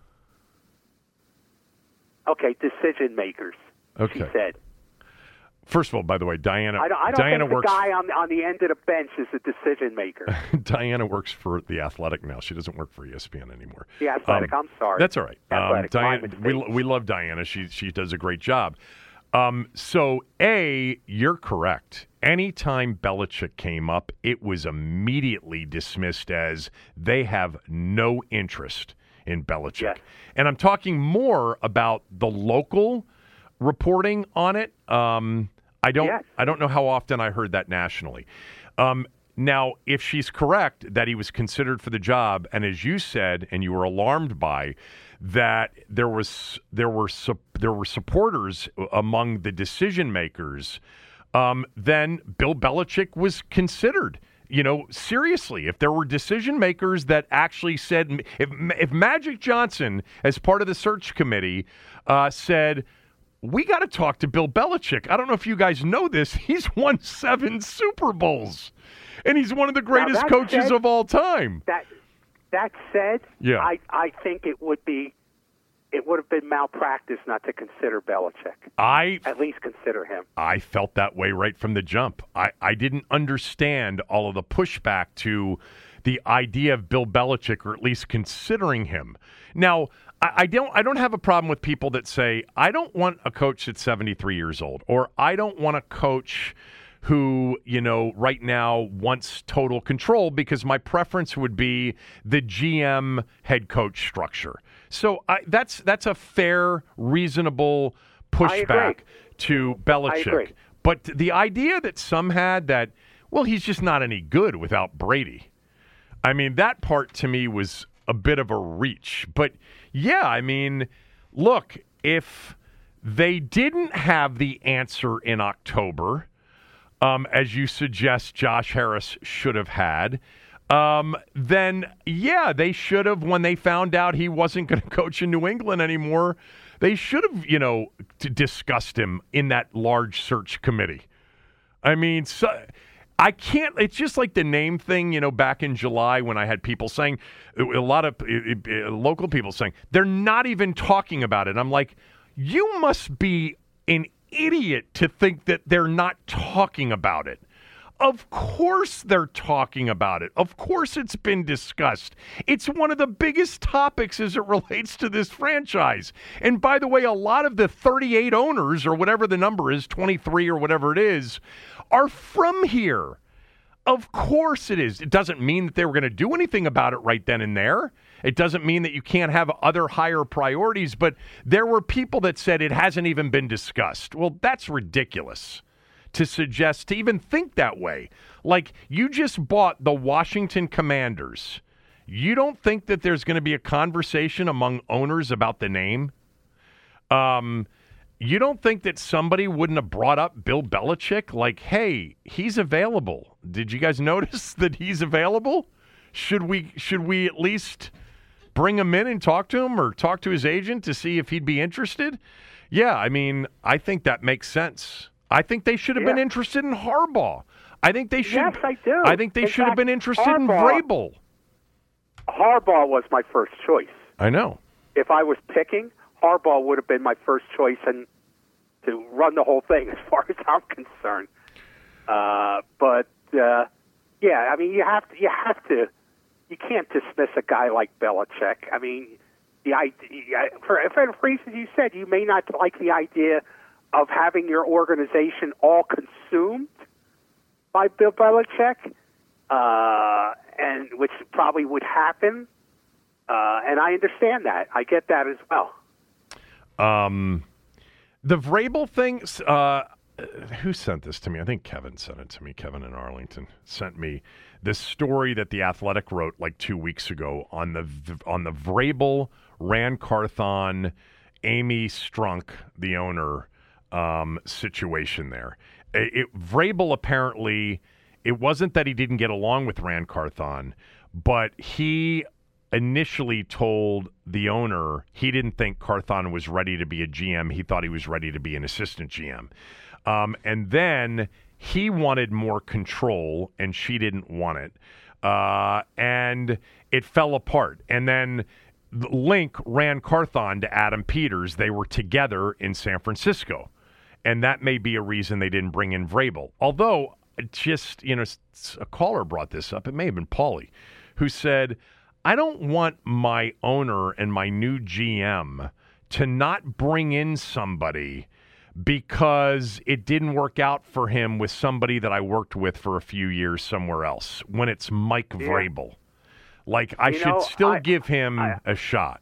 Okay, decision makers. Okay. She said. First of all, by the way, Diana. I don't, I don't Diana think works. the guy on on the end of the bench is a decision maker. Diana works for The Athletic now. She doesn't work for E S P N anymore. The Athletic. Um, I'm sorry. That's all right. Um, Athletic. Diana, My we mistake. we love Diana. She she does a great job. Um, so A, you're correct. Anytime Belichick came up, it was immediately dismissed as they have no interest in Belichick. Yes. And I'm talking more about the local reporting on it. Um, I don't Yes. I don't know how often I heard that nationally. Um, now, if she's correct that he was considered for the job, and as you said, and you were alarmed by, that there was there were su- there were supporters among the decision makers, um, then Bill Belichick was considered. You know, seriously, if there were decision makers that actually said, if if Magic Johnson, as part of the search committee, uh, said, we got to talk to Bill Belichick. I don't know if you guys know this. He's won seven Super Bowls, and he's one of the greatest that coaches said- of all time. That that said, Yeah. I I think it would be it would have been malpractice not to consider Belichick. I At least consider him. I felt that way right from the jump. I, I didn't understand all of the pushback to the idea of Bill Belichick, or at least considering him. Now, I, I don't I don't have a problem with people that say, I don't want a coach that's seventy-three years old, or I don't want a coach who, you know, right now wants total control, because my preference would be the G M head coach structure. So I, that's that's a fair, reasonable pushback to Belichick. agree. But the idea that some had that, well, he's just not any good without Brady. I mean, that part to me was a bit of a reach. But yeah, I mean, look, if they didn't have the answer in October, um, as you suggest Josh Harris should have had, um, then yeah, they should have, when they found out he wasn't going to coach in New England anymore, they should have, you know, t- discussed him in that large search committee. I mean, so, I can't, it's just like the name thing, you know, back in July when I had people saying, a lot of uh, uh, local people saying, they're not even talking about it. I'm like, you must be an idiot to think that they're not talking about it. Of course they're talking about it. Of course it's been discussed. It's one of the biggest topics as it relates to this franchise. And by the way, a lot of the thirty-eight owners, or whatever the number is, twenty-three or whatever it is, are from here. Of course it is. It doesn't mean that they were going to do anything about it right then and there. It doesn't mean that you can't have other higher priorities, but there were people that said it hasn't even been discussed. Well, that's ridiculous to suggest, to even think that way. Like, you just bought the Washington Commanders. You don't think that there's going to be a conversation among owners about the name? Um, you don't think that somebody wouldn't have brought up Bill Belichick? Like, hey, he's available. Did you guys notice that he's available? Should we should we at least bring him in and talk to him, or talk to his agent to see if he'd be interested? Yeah, I mean, I think that makes sense. I think they should have yeah. been interested in Harbaugh. I think they should. Yes, I do. I think they in should fact, have been interested Harbaugh, in Vrabel. Harbaugh was my first choice. I know. If I was picking, Harbaugh would have been my first choice, and to run the whole thing, as far as I'm concerned. Uh, but uh, yeah, I mean, you have to. You have to. You can't dismiss a guy like Belichick. I mean, the idea, for, for reasons you said, you may not like the idea of having your organization all consumed by Bill Belichick, uh, and which probably would happen. Uh, and I understand that. I get that as well. Um, the Vrabel thing, uh, who sent this to me? I think Kevin sent it to me. Kevin in Arlington sent me this story that The Athletic wrote like two weeks ago on the on the Vrabel, Ran Carthon, Amy Strunk, the owner, um, situation there. It, it, Vrabel apparently, it wasn't that he didn't get along with Ran Carthon, but he initially told the owner he didn't think Carthon was ready to be a G M. He thought he was ready to be an assistant G M. Um, and then he wanted more control, and she didn't want it. Uh, and it fell apart. And then Link ran Carthon to Adam Peters. They were together in San Francisco. And that may be a reason they didn't bring in Vrabel. Although, just, you know, a caller brought this up. It may have been Paulie, who said, I don't want my owner and my new G M to not bring in somebody because it didn't work out for him with somebody that I worked with for a few years somewhere else, when it's Mike yeah. Vrabel. Like, I you should know, still I, give him I, a shot.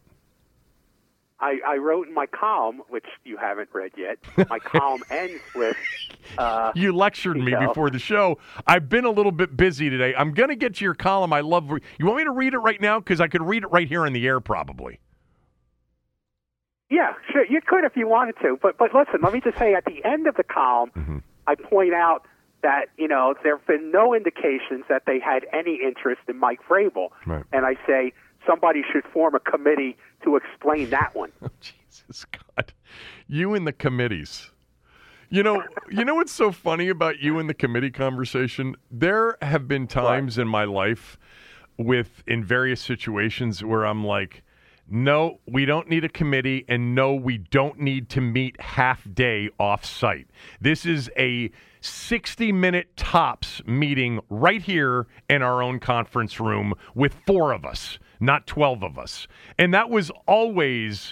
I, I wrote in my column, which you haven't read yet, my column ends with... Uh, you lectured me you know. before the show. I've been a little bit busy today. I'm going to get to your column. I love... Re- you want me to read it right now? Because I could read it right here in the air, probably. Yeah, sure. You could if you wanted to. But but listen, let me just say, at the end of the column, mm-hmm. I point out that, you know, there have been no indications that they had any interest in Mike Vrabel. Right. And I say somebody should form a committee to explain that one. Oh, Jesus God. You and the committees. You know, you know what's so funny about you and the committee conversation? There have been times what? in my life with, in various situations, where I'm like, no, we don't need a committee, and no, we don't need to meet half day off site. This is a sixty-minute tops meeting right here in our own conference room with four of us, not twelve of us. And that was always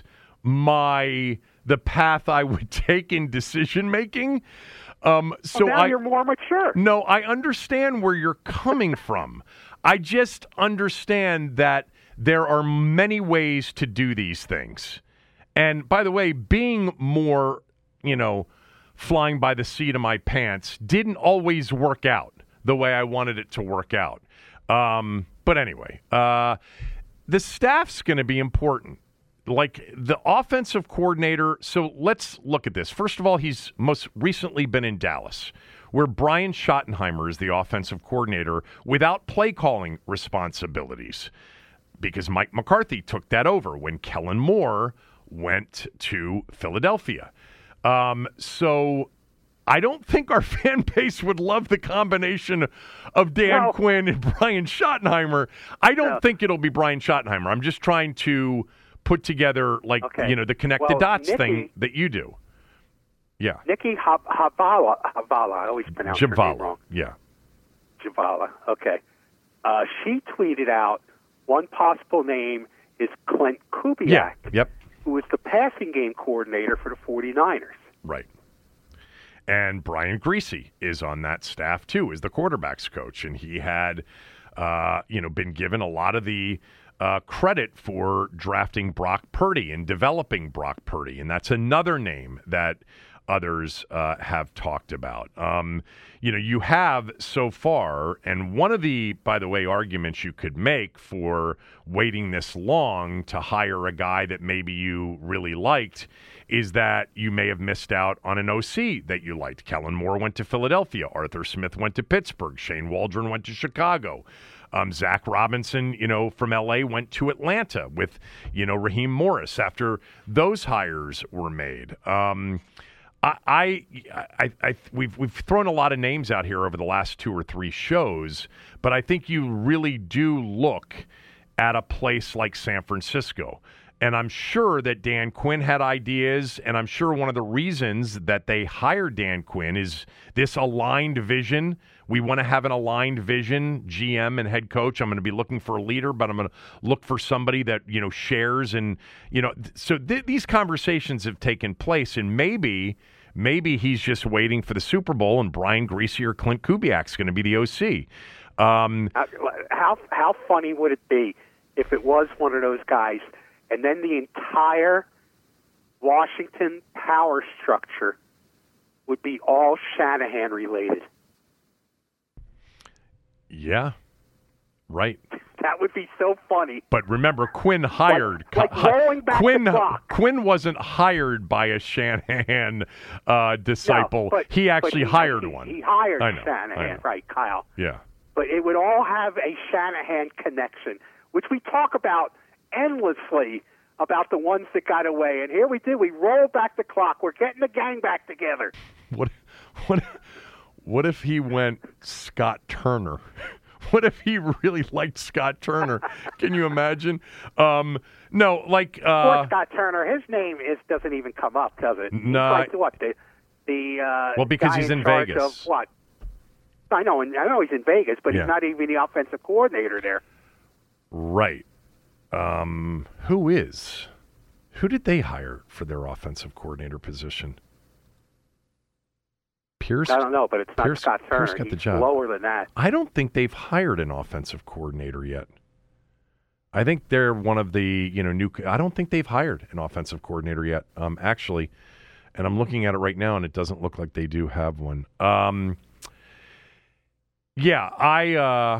my the path I would take in decision making. Um, so well, now I, you're more mature. No, I understand where you're coming from. I just understand that there are many ways to do these things. And by the way, being more, you know, flying by the seat of my pants didn't always work out the way I wanted it to work out. Um, but anyway, uh, the staff's going to be important. Like the offensive coordinator. So let's look at this. First of all, he's most recently been in Dallas, where Brian Schottenheimer is the offensive coordinator without play calling responsibilities, because Mike McCarthy took that over when Kellen Moore went to Philadelphia. Um, so I don't think our fan base would love the combination of Dan no. Quinn and Brian Schottenheimer. I don't no. think it'll be Brian Schottenheimer. I'm just trying to put together, like, okay. you know, the connect well, the dots Nikki, thing that you do. Yeah. Nikki Havala, Havala, I always pronounce her name wrong. Yeah. Javala, okay. Uh, she tweeted out, one possible name is Clint Kubiak, yeah. yep. who is the passing game coordinator for the 49ers. Right. and Brian Griese is on that staff too, as the quarterbacks coach, and he had, uh, you know, been given a lot of the uh, credit for drafting Brock Purdy and developing Brock Purdy, and that's another name that others uh, have talked about. Um, you know, you have so far, and one of the, by the way, arguments you could make for waiting this long to hire a guy that maybe you really liked is that you may have missed out on an O C that you liked. Kellen Moore went to Philadelphia. Arthur Smith went to Pittsburgh. Shane Waldron went to Chicago. Um, Zach Robinson, you know, from L A went to Atlanta with, you know, Raheem Morris after those hires were made. Um, I, I, I, we've we've thrown a lot of names out here over the last two or three shows, but I think you really do look at a place like San Francisco. And I'm sure that Dan Quinn had ideas, and I'm sure one of the reasons that they hired Dan Quinn is this aligned vision. We want to have an aligned vision, G M and head coach. I'm going to be looking for a leader, but I'm going to look for somebody that, you know, shares. And, you know, so th- these conversations have taken place, and maybe maybe he's just waiting for the Super Bowl and Brian Griese or Clint Kubiak's going to be the O C. Um, how how funny would it be if it was one of those guys, and then the entire Washington power structure would be all Shanahan related? Yeah, right. That would be so funny. But remember, Quinn hired. Like, like rolling back Quinn, the clock. Quinn wasn't hired by a Shanahan uh, disciple. No, but, he actually but he, hired he, one. He hired I know, Shanahan, I know. right, Kyle? Yeah. But it would all have a Shanahan connection, which we talk about endlessly about the ones that got away. And here we do. We roll back the clock. We're getting the gang back together. What? What? What if he went Scott Turner? What if he really liked Scott Turner? Can you imagine? Um, no, like uh, Poor Scott Turner. His name is doesn't even come up, does it? No. He's like what the the uh, well, because guy he's in, in charge Vegas. Of what? I know, and I know he's in Vegas, but Yeah. he's not even the offensive coordinator there. Right. Um, who is? Who did they hire for their offensive coordinator position? Pierce? I don't know, but it's not Pierce, Scott Turner. Pierce got He's the job. lower than that. I don't think they've hired an offensive coordinator yet. I think they're one of the, you know, new. I don't think they've hired an offensive coordinator yet, um, actually. And I'm looking at it right now, and it doesn't look like they do have one. Um, yeah, I. Uh,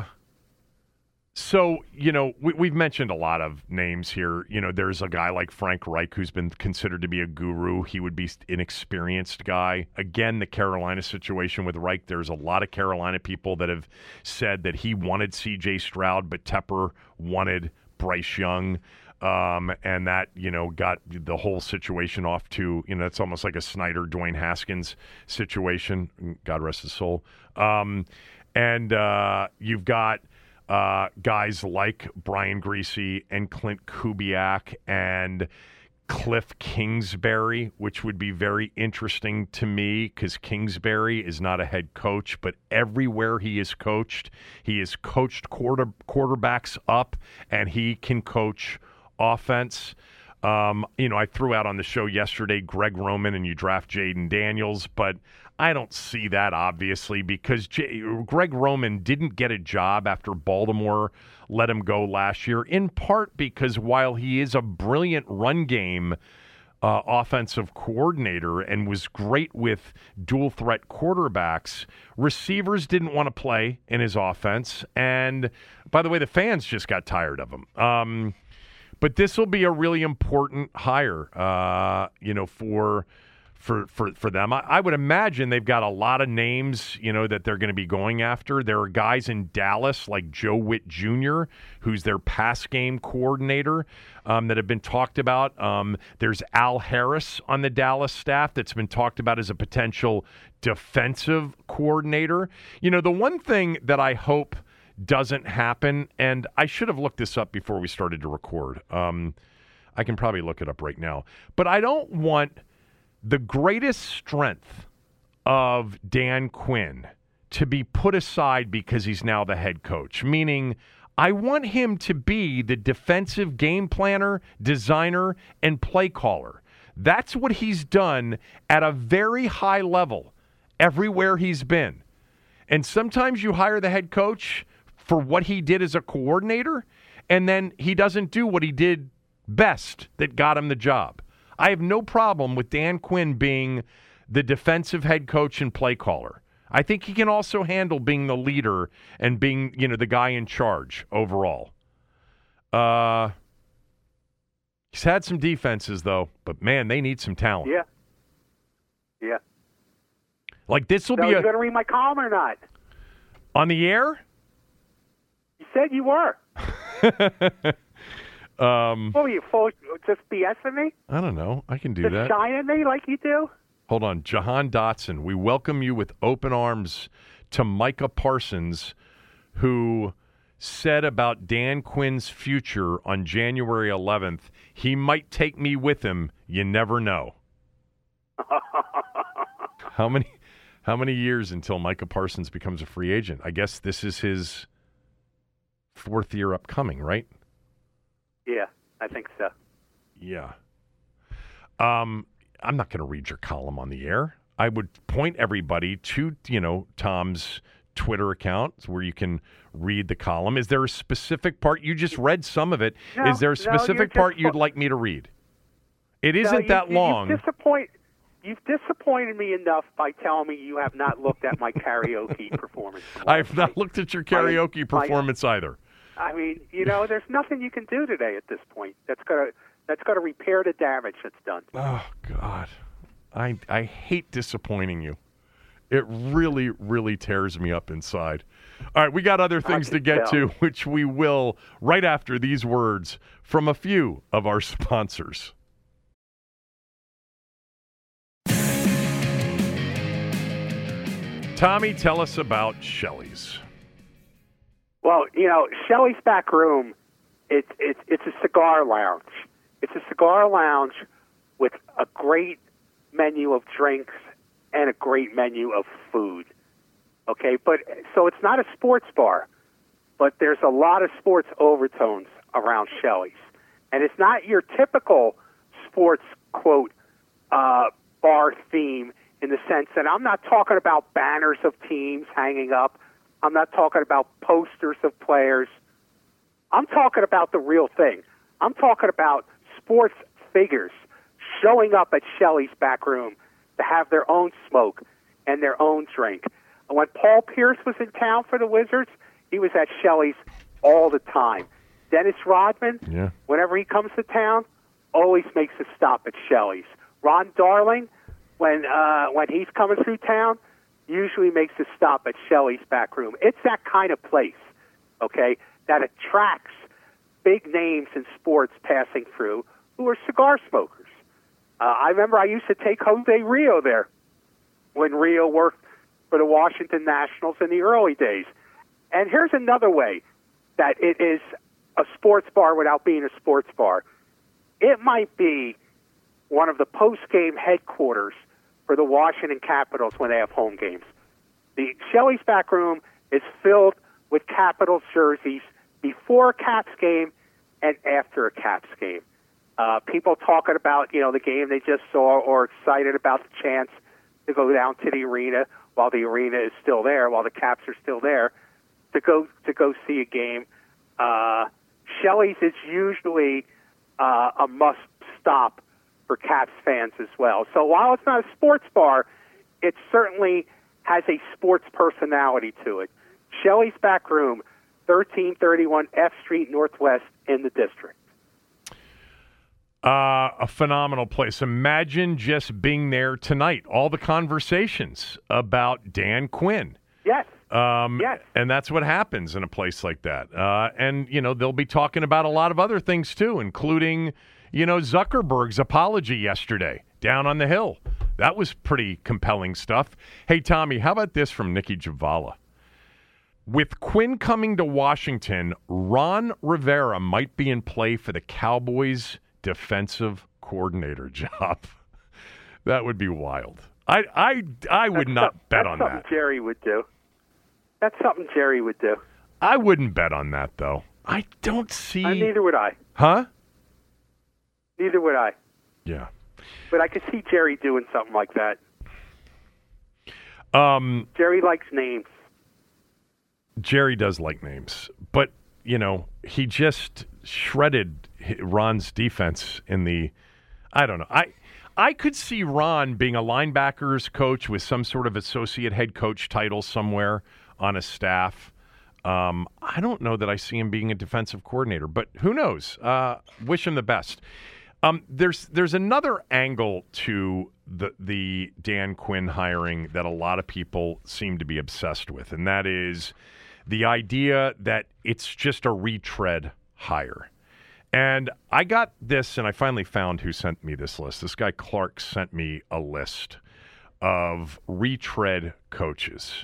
so, you know, we, we've mentioned a lot of names here. You know, there's a guy like Frank Reich who's been considered to be a guru. He would be an experienced guy. Again, the Carolina situation with Reich, there's a lot of Carolina people that have said that he wanted C J Stroud, but Tepper wanted Bryce Young. Um, and that, you know, got the whole situation off to, you know, it's almost like a Snyder, Dwayne Haskins situation. God rest his soul. Um, and uh, you've got Uh, guys like Brian Griese and Clint Kubiak and Cliff Kingsbury, which would be very interesting to me because Kingsbury is not a head coach, but everywhere he is coached, he has coached quarter, quarterbacks up, and he can coach offense. Um, you know, I threw out on the show yesterday Greg Roman and you draft Jaden Daniels, but I don't see that, obviously, because J- Greg Roman didn't get a job after Baltimore let him go last year, in part because while he is a brilliant run game uh, offensive coordinator and was great with dual threat quarterbacks, receivers didn't want to play in his offense. And, by the way, the fans just got tired of him. Um, but this will be a really important hire, uh, you know, for – For, for for them. I, I would imagine they've got a lot of names, you know, that they're going to be going after. There are guys in Dallas like Joe Witt Junior, who's their pass game coordinator, um, that have been talked about. Um, there's Al Harris on the Dallas staff that's been talked about as a potential defensive coordinator. You know, the one thing that I hope doesn't happen, and I should have looked this up before we started to record. Um, I can probably look it up right now. But I don't want the greatest strength of Dan Quinn to be put aside because he's now the head coach, meaning I want him to be the defensive game planner, designer, and play caller. That's what he's done at a very high level everywhere he's been. And sometimes you hire the head coach for what he did as a coordinator, and then he doesn't do what he did best that got him the job. I have no problem with Dan Quinn being the defensive head coach and play caller. I think he can also handle being the leader and being, you know, the guy in charge overall. Uh, he's had some defenses, though, but, man, they need some talent. Yeah. Yeah. Like, this will So be you a... going to read my column or not? On the air? You said you were. um, Oh, you full just BSing me? I don't know. I can do Just that. shine at me like you do? Hold on. Jahan Dotson, we welcome you with open arms to Micah Parsons, who said about Dan Quinn's future on January eleventh, he might take me with him. You never know. How many how many years until Micah Parsons becomes a free agent? I guess this is his fourth year upcoming, right? Yeah, I think so. Yeah. Um, I'm not going to read your column on the air. I would point everybody to, you know, Tom's Twitter account where you can read the column. Is there a specific part? You just read some of it. No, Is there a no, specific you're part just- you'd like me to read? It No, isn't you- that you- long. You've, disappoint, you've disappointed me enough by telling me you have not looked at my karaoke performance. from last I've not night. looked at your karaoke I- performance either. I mean, you know, there's nothing you can do today at this point that's gonna that's gonna repair the damage that's done. Oh, God. I I hate disappointing you. It really, really tears me up inside. All right, we got other things to can get tell. to, which we will right after these words from a few of our sponsors. Tommy, tell us about Shelley's. Well, you know, Shelley's Back Room, it's it's it's a cigar lounge. It's a cigar lounge with a great menu of drinks and a great menu of food. Okay, but so it's not a sports bar, but there's a lot of sports overtones around Shelley's, and it's not your typical sports quote uh, bar theme in the sense that I'm not talking about banners of teams hanging up. I'm not talking about posters of players. I'm talking about the real thing. I'm talking about sports figures showing up at Shelley's Back Room to have their own smoke and their own drink. And when Paul Pierce was in town for the Wizards, he was at Shelley's all the time. Dennis Rodman, Yeah. whenever he comes to town, always makes a stop at Shelley's. Ron Darling, when uh, when he's coming through town, usually makes a stop at Shelley's Back Room. It's that kind of place, okay, that attracts big names in sports passing through who are cigar smokers. Uh, I remember I used to take Jose Rio there when Rio worked for the Washington Nationals in the early days. And here's another way that it is a sports bar without being a sports bar. It might be one of the post-game headquarters for the Washington Capitals when they have home games. The Shelley's Back Room is filled with Capitals jerseys before a Caps game and after a Caps game. Uh, people talking about, you know, the game they just saw or excited about the chance to go down to the arena while the arena is still there, while the Caps are still there, to go to go see a game. Uh, Shelley's is usually uh, a must-stop for Caps fans as well. So while it's not a sports bar, it certainly has a sports personality to it. Shelley's Back Room, thirteen thirty-one F Street Northwest in the district. Uh, a phenomenal place. Imagine just being there tonight. All the conversations about Dan Quinn. Yes. Um, Yes. And that's what happens in a place like that. Uh, and, you know, they'll be talking about a lot of other things, too, including, you know, Zuckerberg's apology yesterday down on the Hill. That was pretty compelling stuff. Hey, Tommy, how about this from Nikki Javala? With Quinn coming to Washington, Ron Rivera might be in play for the Cowboys' defensive coordinator job. That would be wild. I I, I would That's not some- bet that's on something that. Jerry would do. That's something Jerry would do. I wouldn't bet on that, though. I don't see... Uh, neither would I. Huh? Neither would I. Yeah. But I could see Jerry doing something like that. Um, Jerry likes names. Jerry does like names, but you know he just shredded Ron's defense in the. I don't know. I I could see Ron being a linebackers coach with some sort of associate head coach title somewhere on a staff. Um, I don't know that I see him being a defensive coordinator, but who knows? Uh, wish him the best. Um, there's there's another angle to the the Dan Quinn hiring that a lot of people seem to be obsessed with, and that is the idea that it's just a retread hire. And I got this, and I finally found who sent me this list. This guy Clark sent me a list of retread coaches.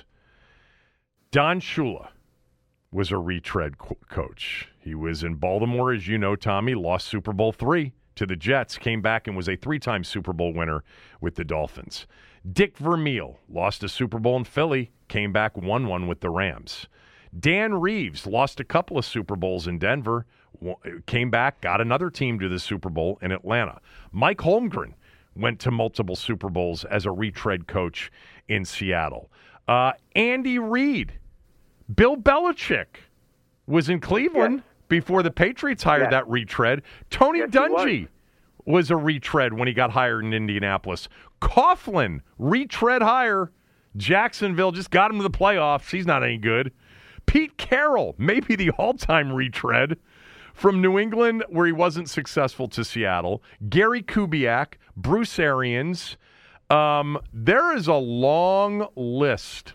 Don Shula was a retread co- coach. He was in Baltimore, as you know, Tommy, lost Super Bowl three to the Jets, came back and was a three-time Super Bowl winner with the Dolphins. Dick Vermeil lost a Super Bowl in Philly, came back, won one with the Rams. Dan Reeves lost a couple of Super Bowls in Denver, came back, got another team to the Super Bowl in Atlanta. Mike Holmgren went to multiple Super Bowls as a retread coach in Seattle. Uh, Andy Reid, Bill Belichick was in Cleveland yes. before the Patriots hired yes. that retread. Tony yes, Dungy was. was a retread when he got hired in Indianapolis. Coughlin, retread hire. Jacksonville just got him to the playoffs. He's not any good. Pete Carroll, maybe the all-time retread from New England where he wasn't successful to Seattle. Gary Kubiak, Bruce Arians. Um, there is a long list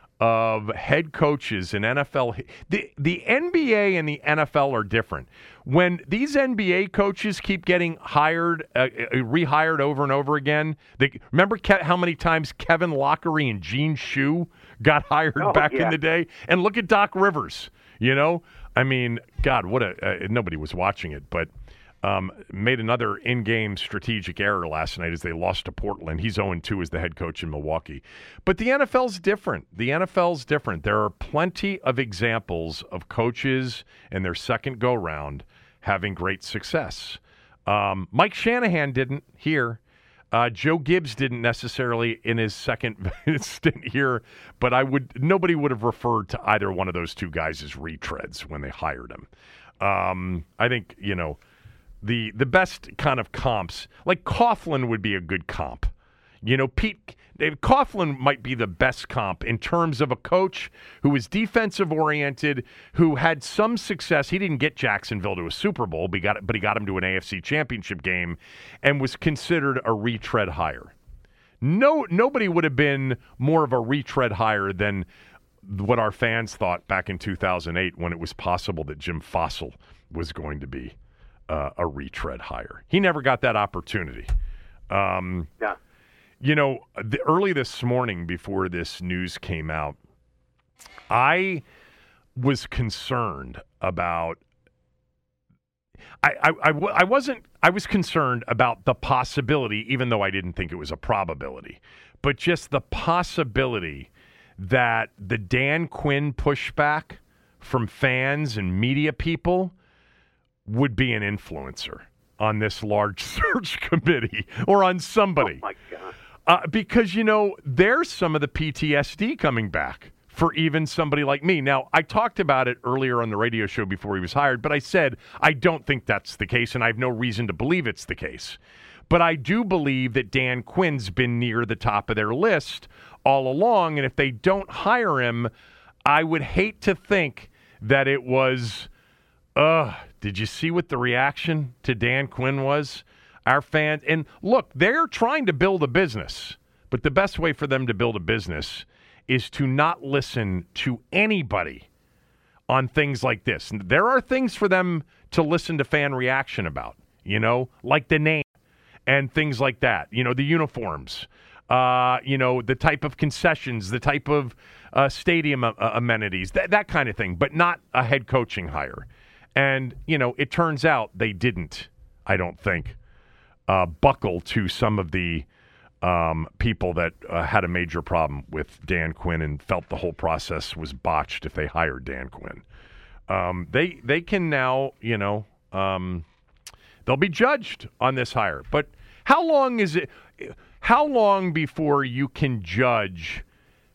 of head coaches in N F L. The, the N B A and the N F L are different. When these N B A coaches keep getting hired, uh, rehired over and over again, they, remember Ke- how many times Kevin Lockery and Gene Shue got hired oh, back yeah. in the day? And look at Doc Rivers, you know? I mean, God, what a uh, nobody was watching it, but um, made another in-game strategic error last night as they lost to Portland. He's oh and two as the head coach in Milwaukee. But the N F L's different. The N F L's different. There are plenty of examples of coaches in their second go-round having great success. Um, Mike Shanahan didn't here. Uh, Joe Gibbs didn't necessarily in his second stint here, but I would nobody would have referred to either one of those two guys as retreads when they hired him. Um, I think, you know, the the best kind of comps, like Coughlin would be a good comp. You know, Pete Dave Coughlin might be the best comp in terms of a coach who was defensive oriented, who had some success. He didn't get Jacksonville to a Super Bowl, but he got, but he got him to an A F C Championship game and was considered a retread hire. No, nobody would have been more of a retread hire than what our fans thought back in two thousand eight when it was possible that Jim Fossil was going to be uh, a retread hire. He never got that opportunity. Um, yeah. You know, the, early this morning before this news came out, I was concerned about I, I, I, I wasn't I was concerned about the possibility, even though I didn't think it was a probability, but just the possibility that the Dan Quinn pushback from fans and media people would be an influencer on this large search committee or on somebody. Oh, my God. Uh, because, you know, there's some of the P T S D coming back for even somebody like me. Now, I talked about it earlier on the radio show before he was hired, but I said I don't think that's the case, and I have no reason to believe it's the case. But I do believe that Dan Quinn's been near the top of their list all along, and if they don't hire him, I would hate to think that it was, uh, did you see what the reaction to Dan Quinn was? Our fans, and look, they're trying to build a business, but the best way for them to build a business is to not listen to anybody on things like this. There are things for them to listen to fan reaction about, you know, like the name and things like that, you know, the uniforms, uh, you know, the type of concessions, the type of uh, stadium uh, amenities, that, that kind of thing, but not a head coaching hire. And, you know, it turns out they didn't, I don't think. Uh, buckle to some of the um, people that uh, had a major problem with Dan Quinn and felt the whole process was botched if they hired Dan Quinn. Um, they they can now, you know, um, they'll be judged on this hire. But how long is it? How long before you can judge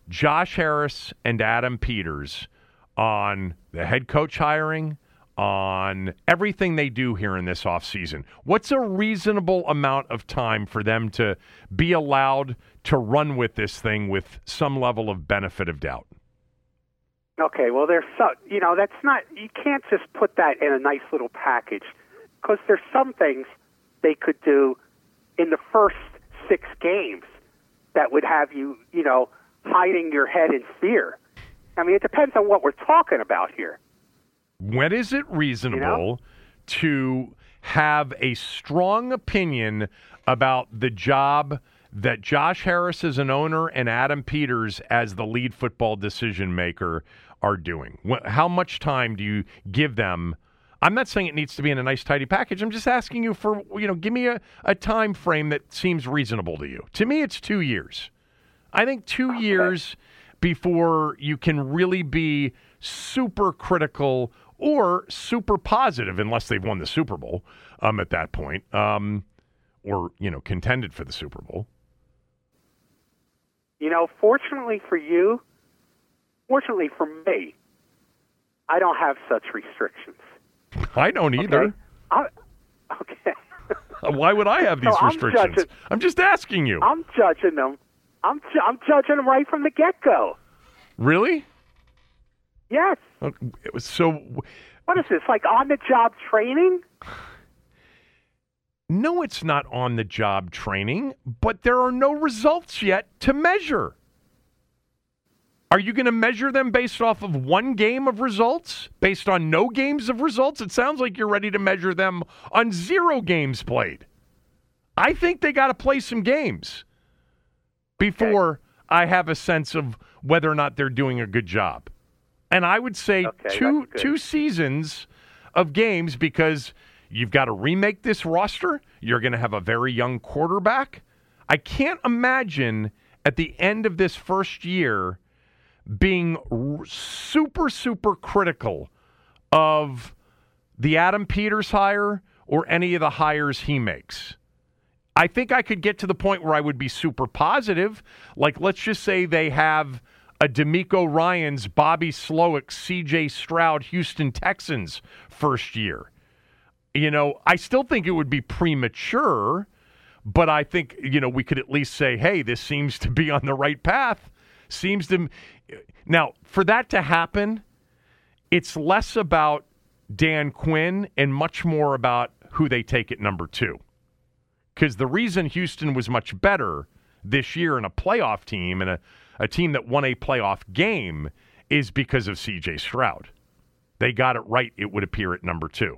Josh Harris and Adam Peters on the head coach hiring, on everything they do here in this offseason? What's a reasonable amount of time for them to be allowed to run with this thing with some level of benefit of doubt? Okay, well, there's so, you know, that's not, you can't just put that in a nice little package, because there's some things they could do in the first six games that would have you, you know, hiding your head in fear. I mean, it depends on what we're talking about here. When is it reasonable you know? to have a strong opinion about the job that Josh Harris as an owner and Adam Peters as the lead football decision maker are doing? How much time do you give them? I'm not saying it needs to be in a nice, tidy package. I'm just asking you for, you know, give me a, a time frame that seems reasonable to you. To me, it's two years. I think two okay. years before you can really be super critical or super positive, unless they've won the Super Bowl um, at that point, um, or, you know, contended for the Super Bowl. You know, fortunately for you, fortunately for me, I don't have such restrictions. I don't either. Okay. I, okay. Why would I have these so restrictions? I'm, judging, I'm just asking you. I'm judging them. I'm ju- I'm judging them right from the get-go. Really? Yes. Okay. So, what is this, like on-the-job training? No, it's not on-the-job training, but there are no results yet to measure. Are you going to measure them based off of one game of results? Based on no games of results? It sounds like you're ready to measure them on zero games played. I think they got to play some games before okay. I have a sense of whether or not they're doing a good job. And I would say okay, two two seasons of games, because you've got to remake this roster. You're going to have a very young quarterback. I can't imagine at the end of this first year being r- super, super critical of the Adam Peters hire or any of the hires he makes. I think I could get to the point where I would be super positive. Like, let's just say they have a DeMeco Ryans, Bobby Slowick, C J Stroud, Houston Texans first year. You know, I still think it would be premature, but I think, you know, we could at least say, hey, this seems to be on the right path. Seems to. Now, for that to happen, it's less about Dan Quinn and much more about who they take at number two. Because the reason Houston was much better this year in a playoff team and a, a team that won a playoff game is because of C J Stroud. They got it right, it would appear, at number two.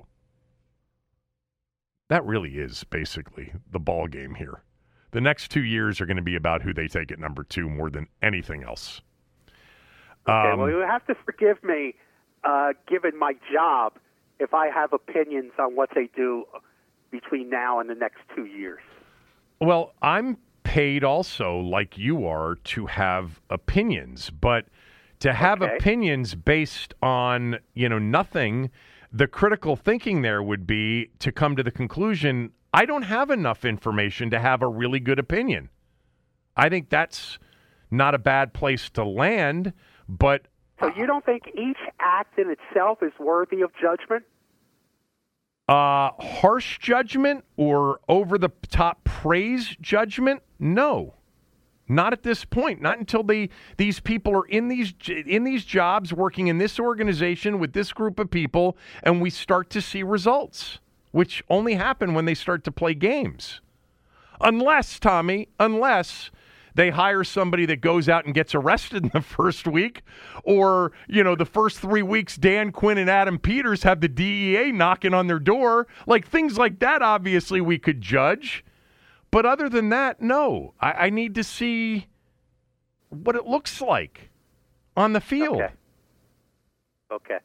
That really is basically the ball game here. The next two years are going to be about who they take at number two more than anything else. Okay, um, well, you have to forgive me, uh, given my job, if I have opinions on what they do between now and the next two years. Well, I'm paid also, like you are, to have opinions, but to have okay. opinions based on, you know, nothing, the critical thinking there would be to come to the conclusion, I don't have enough information to have a really good opinion. I think that's not a bad place to land, but... So you don't think each act in itself is worthy of judgment? Uh, harsh judgment or over-the-top praise judgment? No. Not at this point. Not until they these people are in these in these jobs, working in this organization with this group of people, and we start to see results, which only happen when they start to play games. Unless, Tommy, unless they hire somebody that goes out and gets arrested in the first week, or, you know, the first three weeks Dan Quinn and Adam Peters have the D E A knocking on their door. Like, things like that, obviously, we could judge. But other than that, no. I, I need to see what it looks like on the field. Okay. Okay.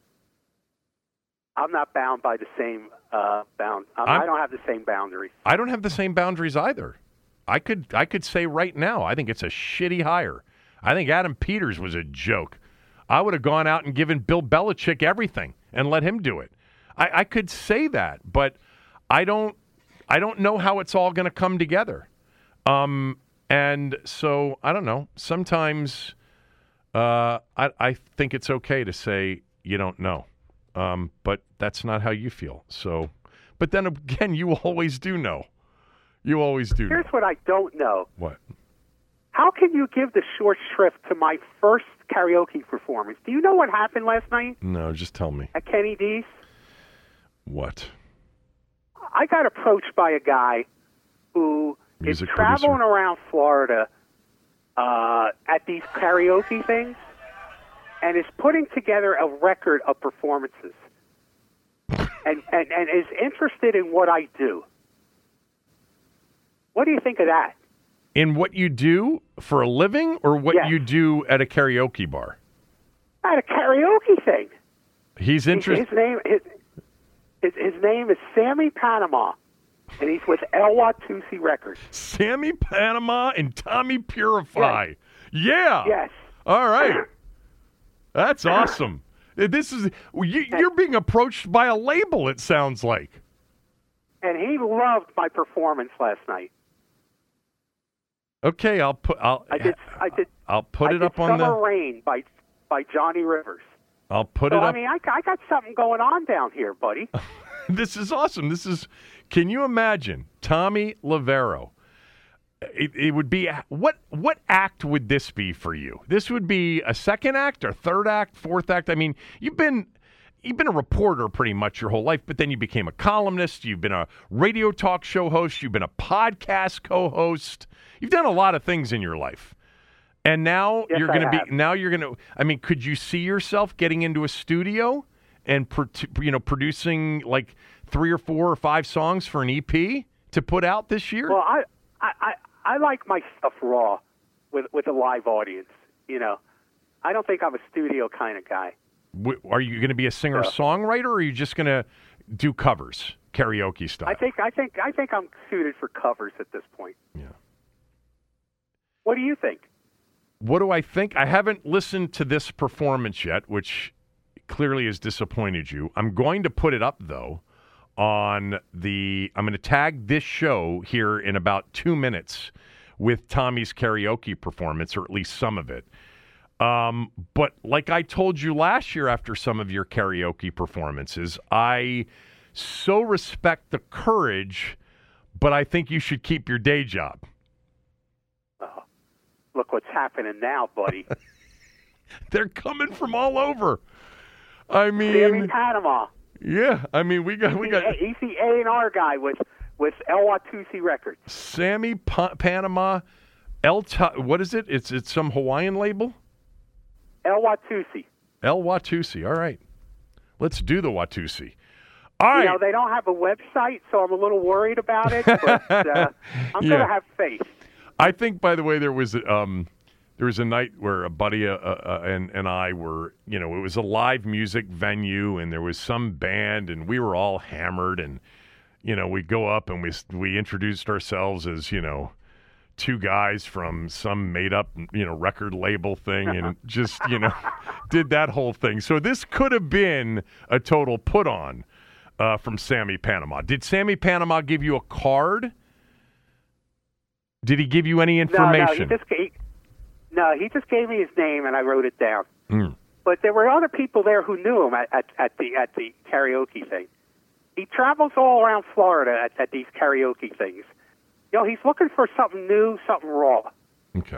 I'm not bound by the same uh, bound. I'm, I don't have the same boundaries. I don't have the same boundaries either. I could I could say right now, I think it's a shitty hire. I think Adam Peters was a joke. I would have gone out and given Bill Belichick everything and let him do it. I, I could say that, but I don't I don't know how it's all going to come together. Um, And so, I don't know. Sometimes uh, I, I think it's okay to say you don't know. Um, but that's not how you feel. So, but then again, you always do know. You always do Here's know. what I don't know. What? How can you give the short shrift to my first karaoke performance? Do you know what happened last night No, just tell me. at Kenny D's? What? I got approached by a guy who Music is traveling producer. around Florida uh, at these karaoke things and is putting together a record of performances and, and, and is interested in what I do. What do you think of that? In what you do for a living or what Yes. you do at a karaoke bar? At a karaoke thing. He's His, interested. his name his, his, his name is Sammy Panama, and he's with El Watusi Records. Sammy Panama and Tommy Purify. Yeah. Yes. All right. That's awesome. This is you, you're being approached by a label. It sounds like. And he loved my performance last night. Okay, I'll put. I'll. I did. I did. I'll put I it did up on Summer the. Rain by by Johnny Rivers. I'll put So it I up. mean, I, I got something going on down here, buddy. This is awesome. This is. Can you imagine Tommy Lavero? It, it would be what what act would this be for you? This would be a second act or third act, fourth act. I mean, you've been you've been a reporter pretty much your whole life, but then you became a columnist. You've been a radio talk show host. You've been a podcast co-host. You've done a lot of things in your life, and now Yes, you're I going to be. have. Now you're going to. I mean, could you see yourself getting into a studio and pro- you know producing like three or four or five songs for an E P to put out this year? Well, I, I, I, I like my stuff raw with with a live audience. You know, I don't think I'm a studio kind of guy. W- Are you going to be a singer-songwriter, or are you just going to do covers, karaoke style? I think I think I think I'm suited for covers at this point. Yeah. What do you think? What do I think? I haven't listened to this performance yet, which clearly has disappointed you. I'm going to put it up, though, on the... I'm going to tag this show here in about two minutes with Tommy's karaoke performance, or at least some of it. Um, but like I told you last year after some of your karaoke performances, I so respect the courage, but I think you should keep your day job. Oh, look what's happening now, buddy. They're coming from all over. I Sammy mean, Panama. yeah. I mean, we got we got He's the A and R guy with with El Watusi Records. Sammy pa- Panama, El Ta- what is it? It's it's some Hawaiian label. El Watusi. El Watusi. All right, let's do the Watusi. All right. You know, they don't have a website, so I'm a little worried about it, but uh, I'm Yeah. going to have faith. I think, by the way, there was um, there was a night where a buddy uh, uh, and and I were, you know, it was a live music venue, and there was some band, and we were all hammered, and you know, we go up and we we introduced ourselves as, you know, two guys from some made up, you know, record label thing, and just, you know, did that whole thing. So this could have been a total put on uh, from Sammy Panama. Did Sammy Panama give you a card? Did he give you any information? No, no, he just gave, no, he just gave me his name, and I wrote it down. Mm. But there were other people there who knew him at, at, at the at the karaoke thing. He travels all around Florida at, at these karaoke things. You know, he's looking for something new, something raw. Okay.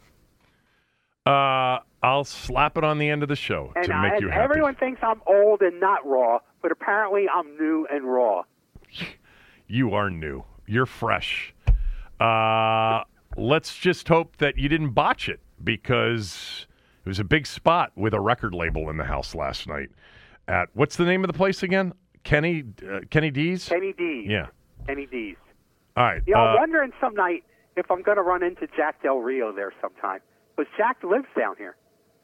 Uh, I'll slap it on the end of the show And, to I, make and you happy. everyone thinks I'm old and not raw, but apparently I'm new and raw. You are new. You're fresh. Uh, let's just hope that you didn't botch it, because it was a big spot with a record label in the house last night. At what's the name of the place again? Kenny uh, Kenny D's? Kenny D's. Yeah. Kenny D's. All right. You know, I'm uh, wondering some night if I'm going to run into Jack Del Rio there sometime, because Jack lives down here.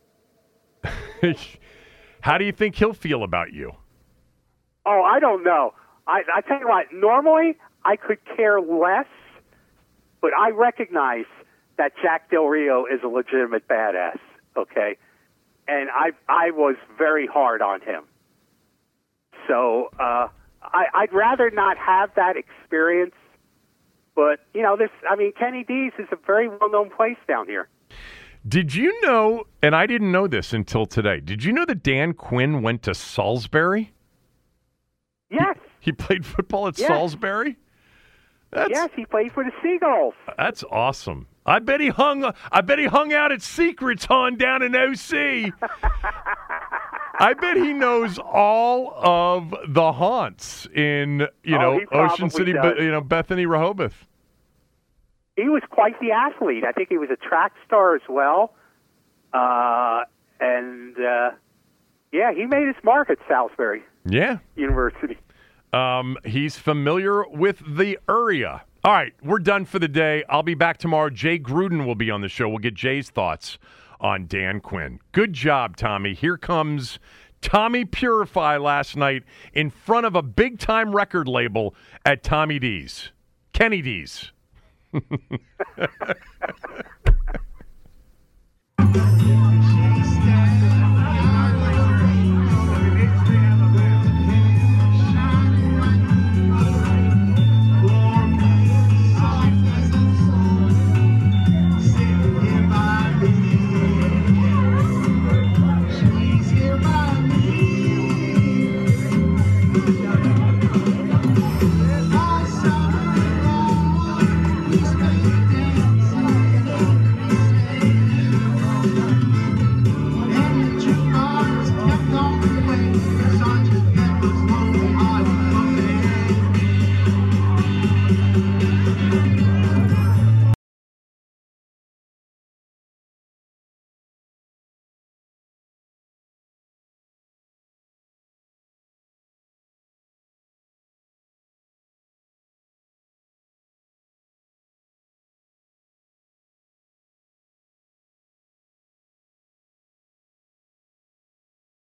how do you think he'll feel about you? Oh, I don't know. I, I tell you what, normally I could care less, but I recognize that Jack Del Rio is a legitimate badass, okay? And I I was very hard on him. So uh, I, I'd rather not have that experience But, you know, this, I mean, Kenny D's is a very well-known place down here. Did you know, and I didn't know this until today, did you know that Dan Quinn went to Salisbury? Yes. He, he played football at yes. Salisbury? That's, yes, he played for the Seagulls. That's awesome. I bet he hung I bet he hung out at Secrets on down in O C. I bet he knows all of the haunts in, you Oh, know, he probably Ocean City, does. Be- you know, Bethany, Rehoboth. He was quite the athlete. I think he was a track star as well. Uh, and, uh, yeah, he made his mark at Salisbury Yeah. University. Um, he's familiar with the area. All right, we're done for the day. I'll be back tomorrow. Jay Gruden will be on the show. We'll get Jay's thoughts on Dan Quinn. Good job, Tommy. Here comes Tommy Purify last night in front of a big-time record label at Tommy D's. Kenny D's.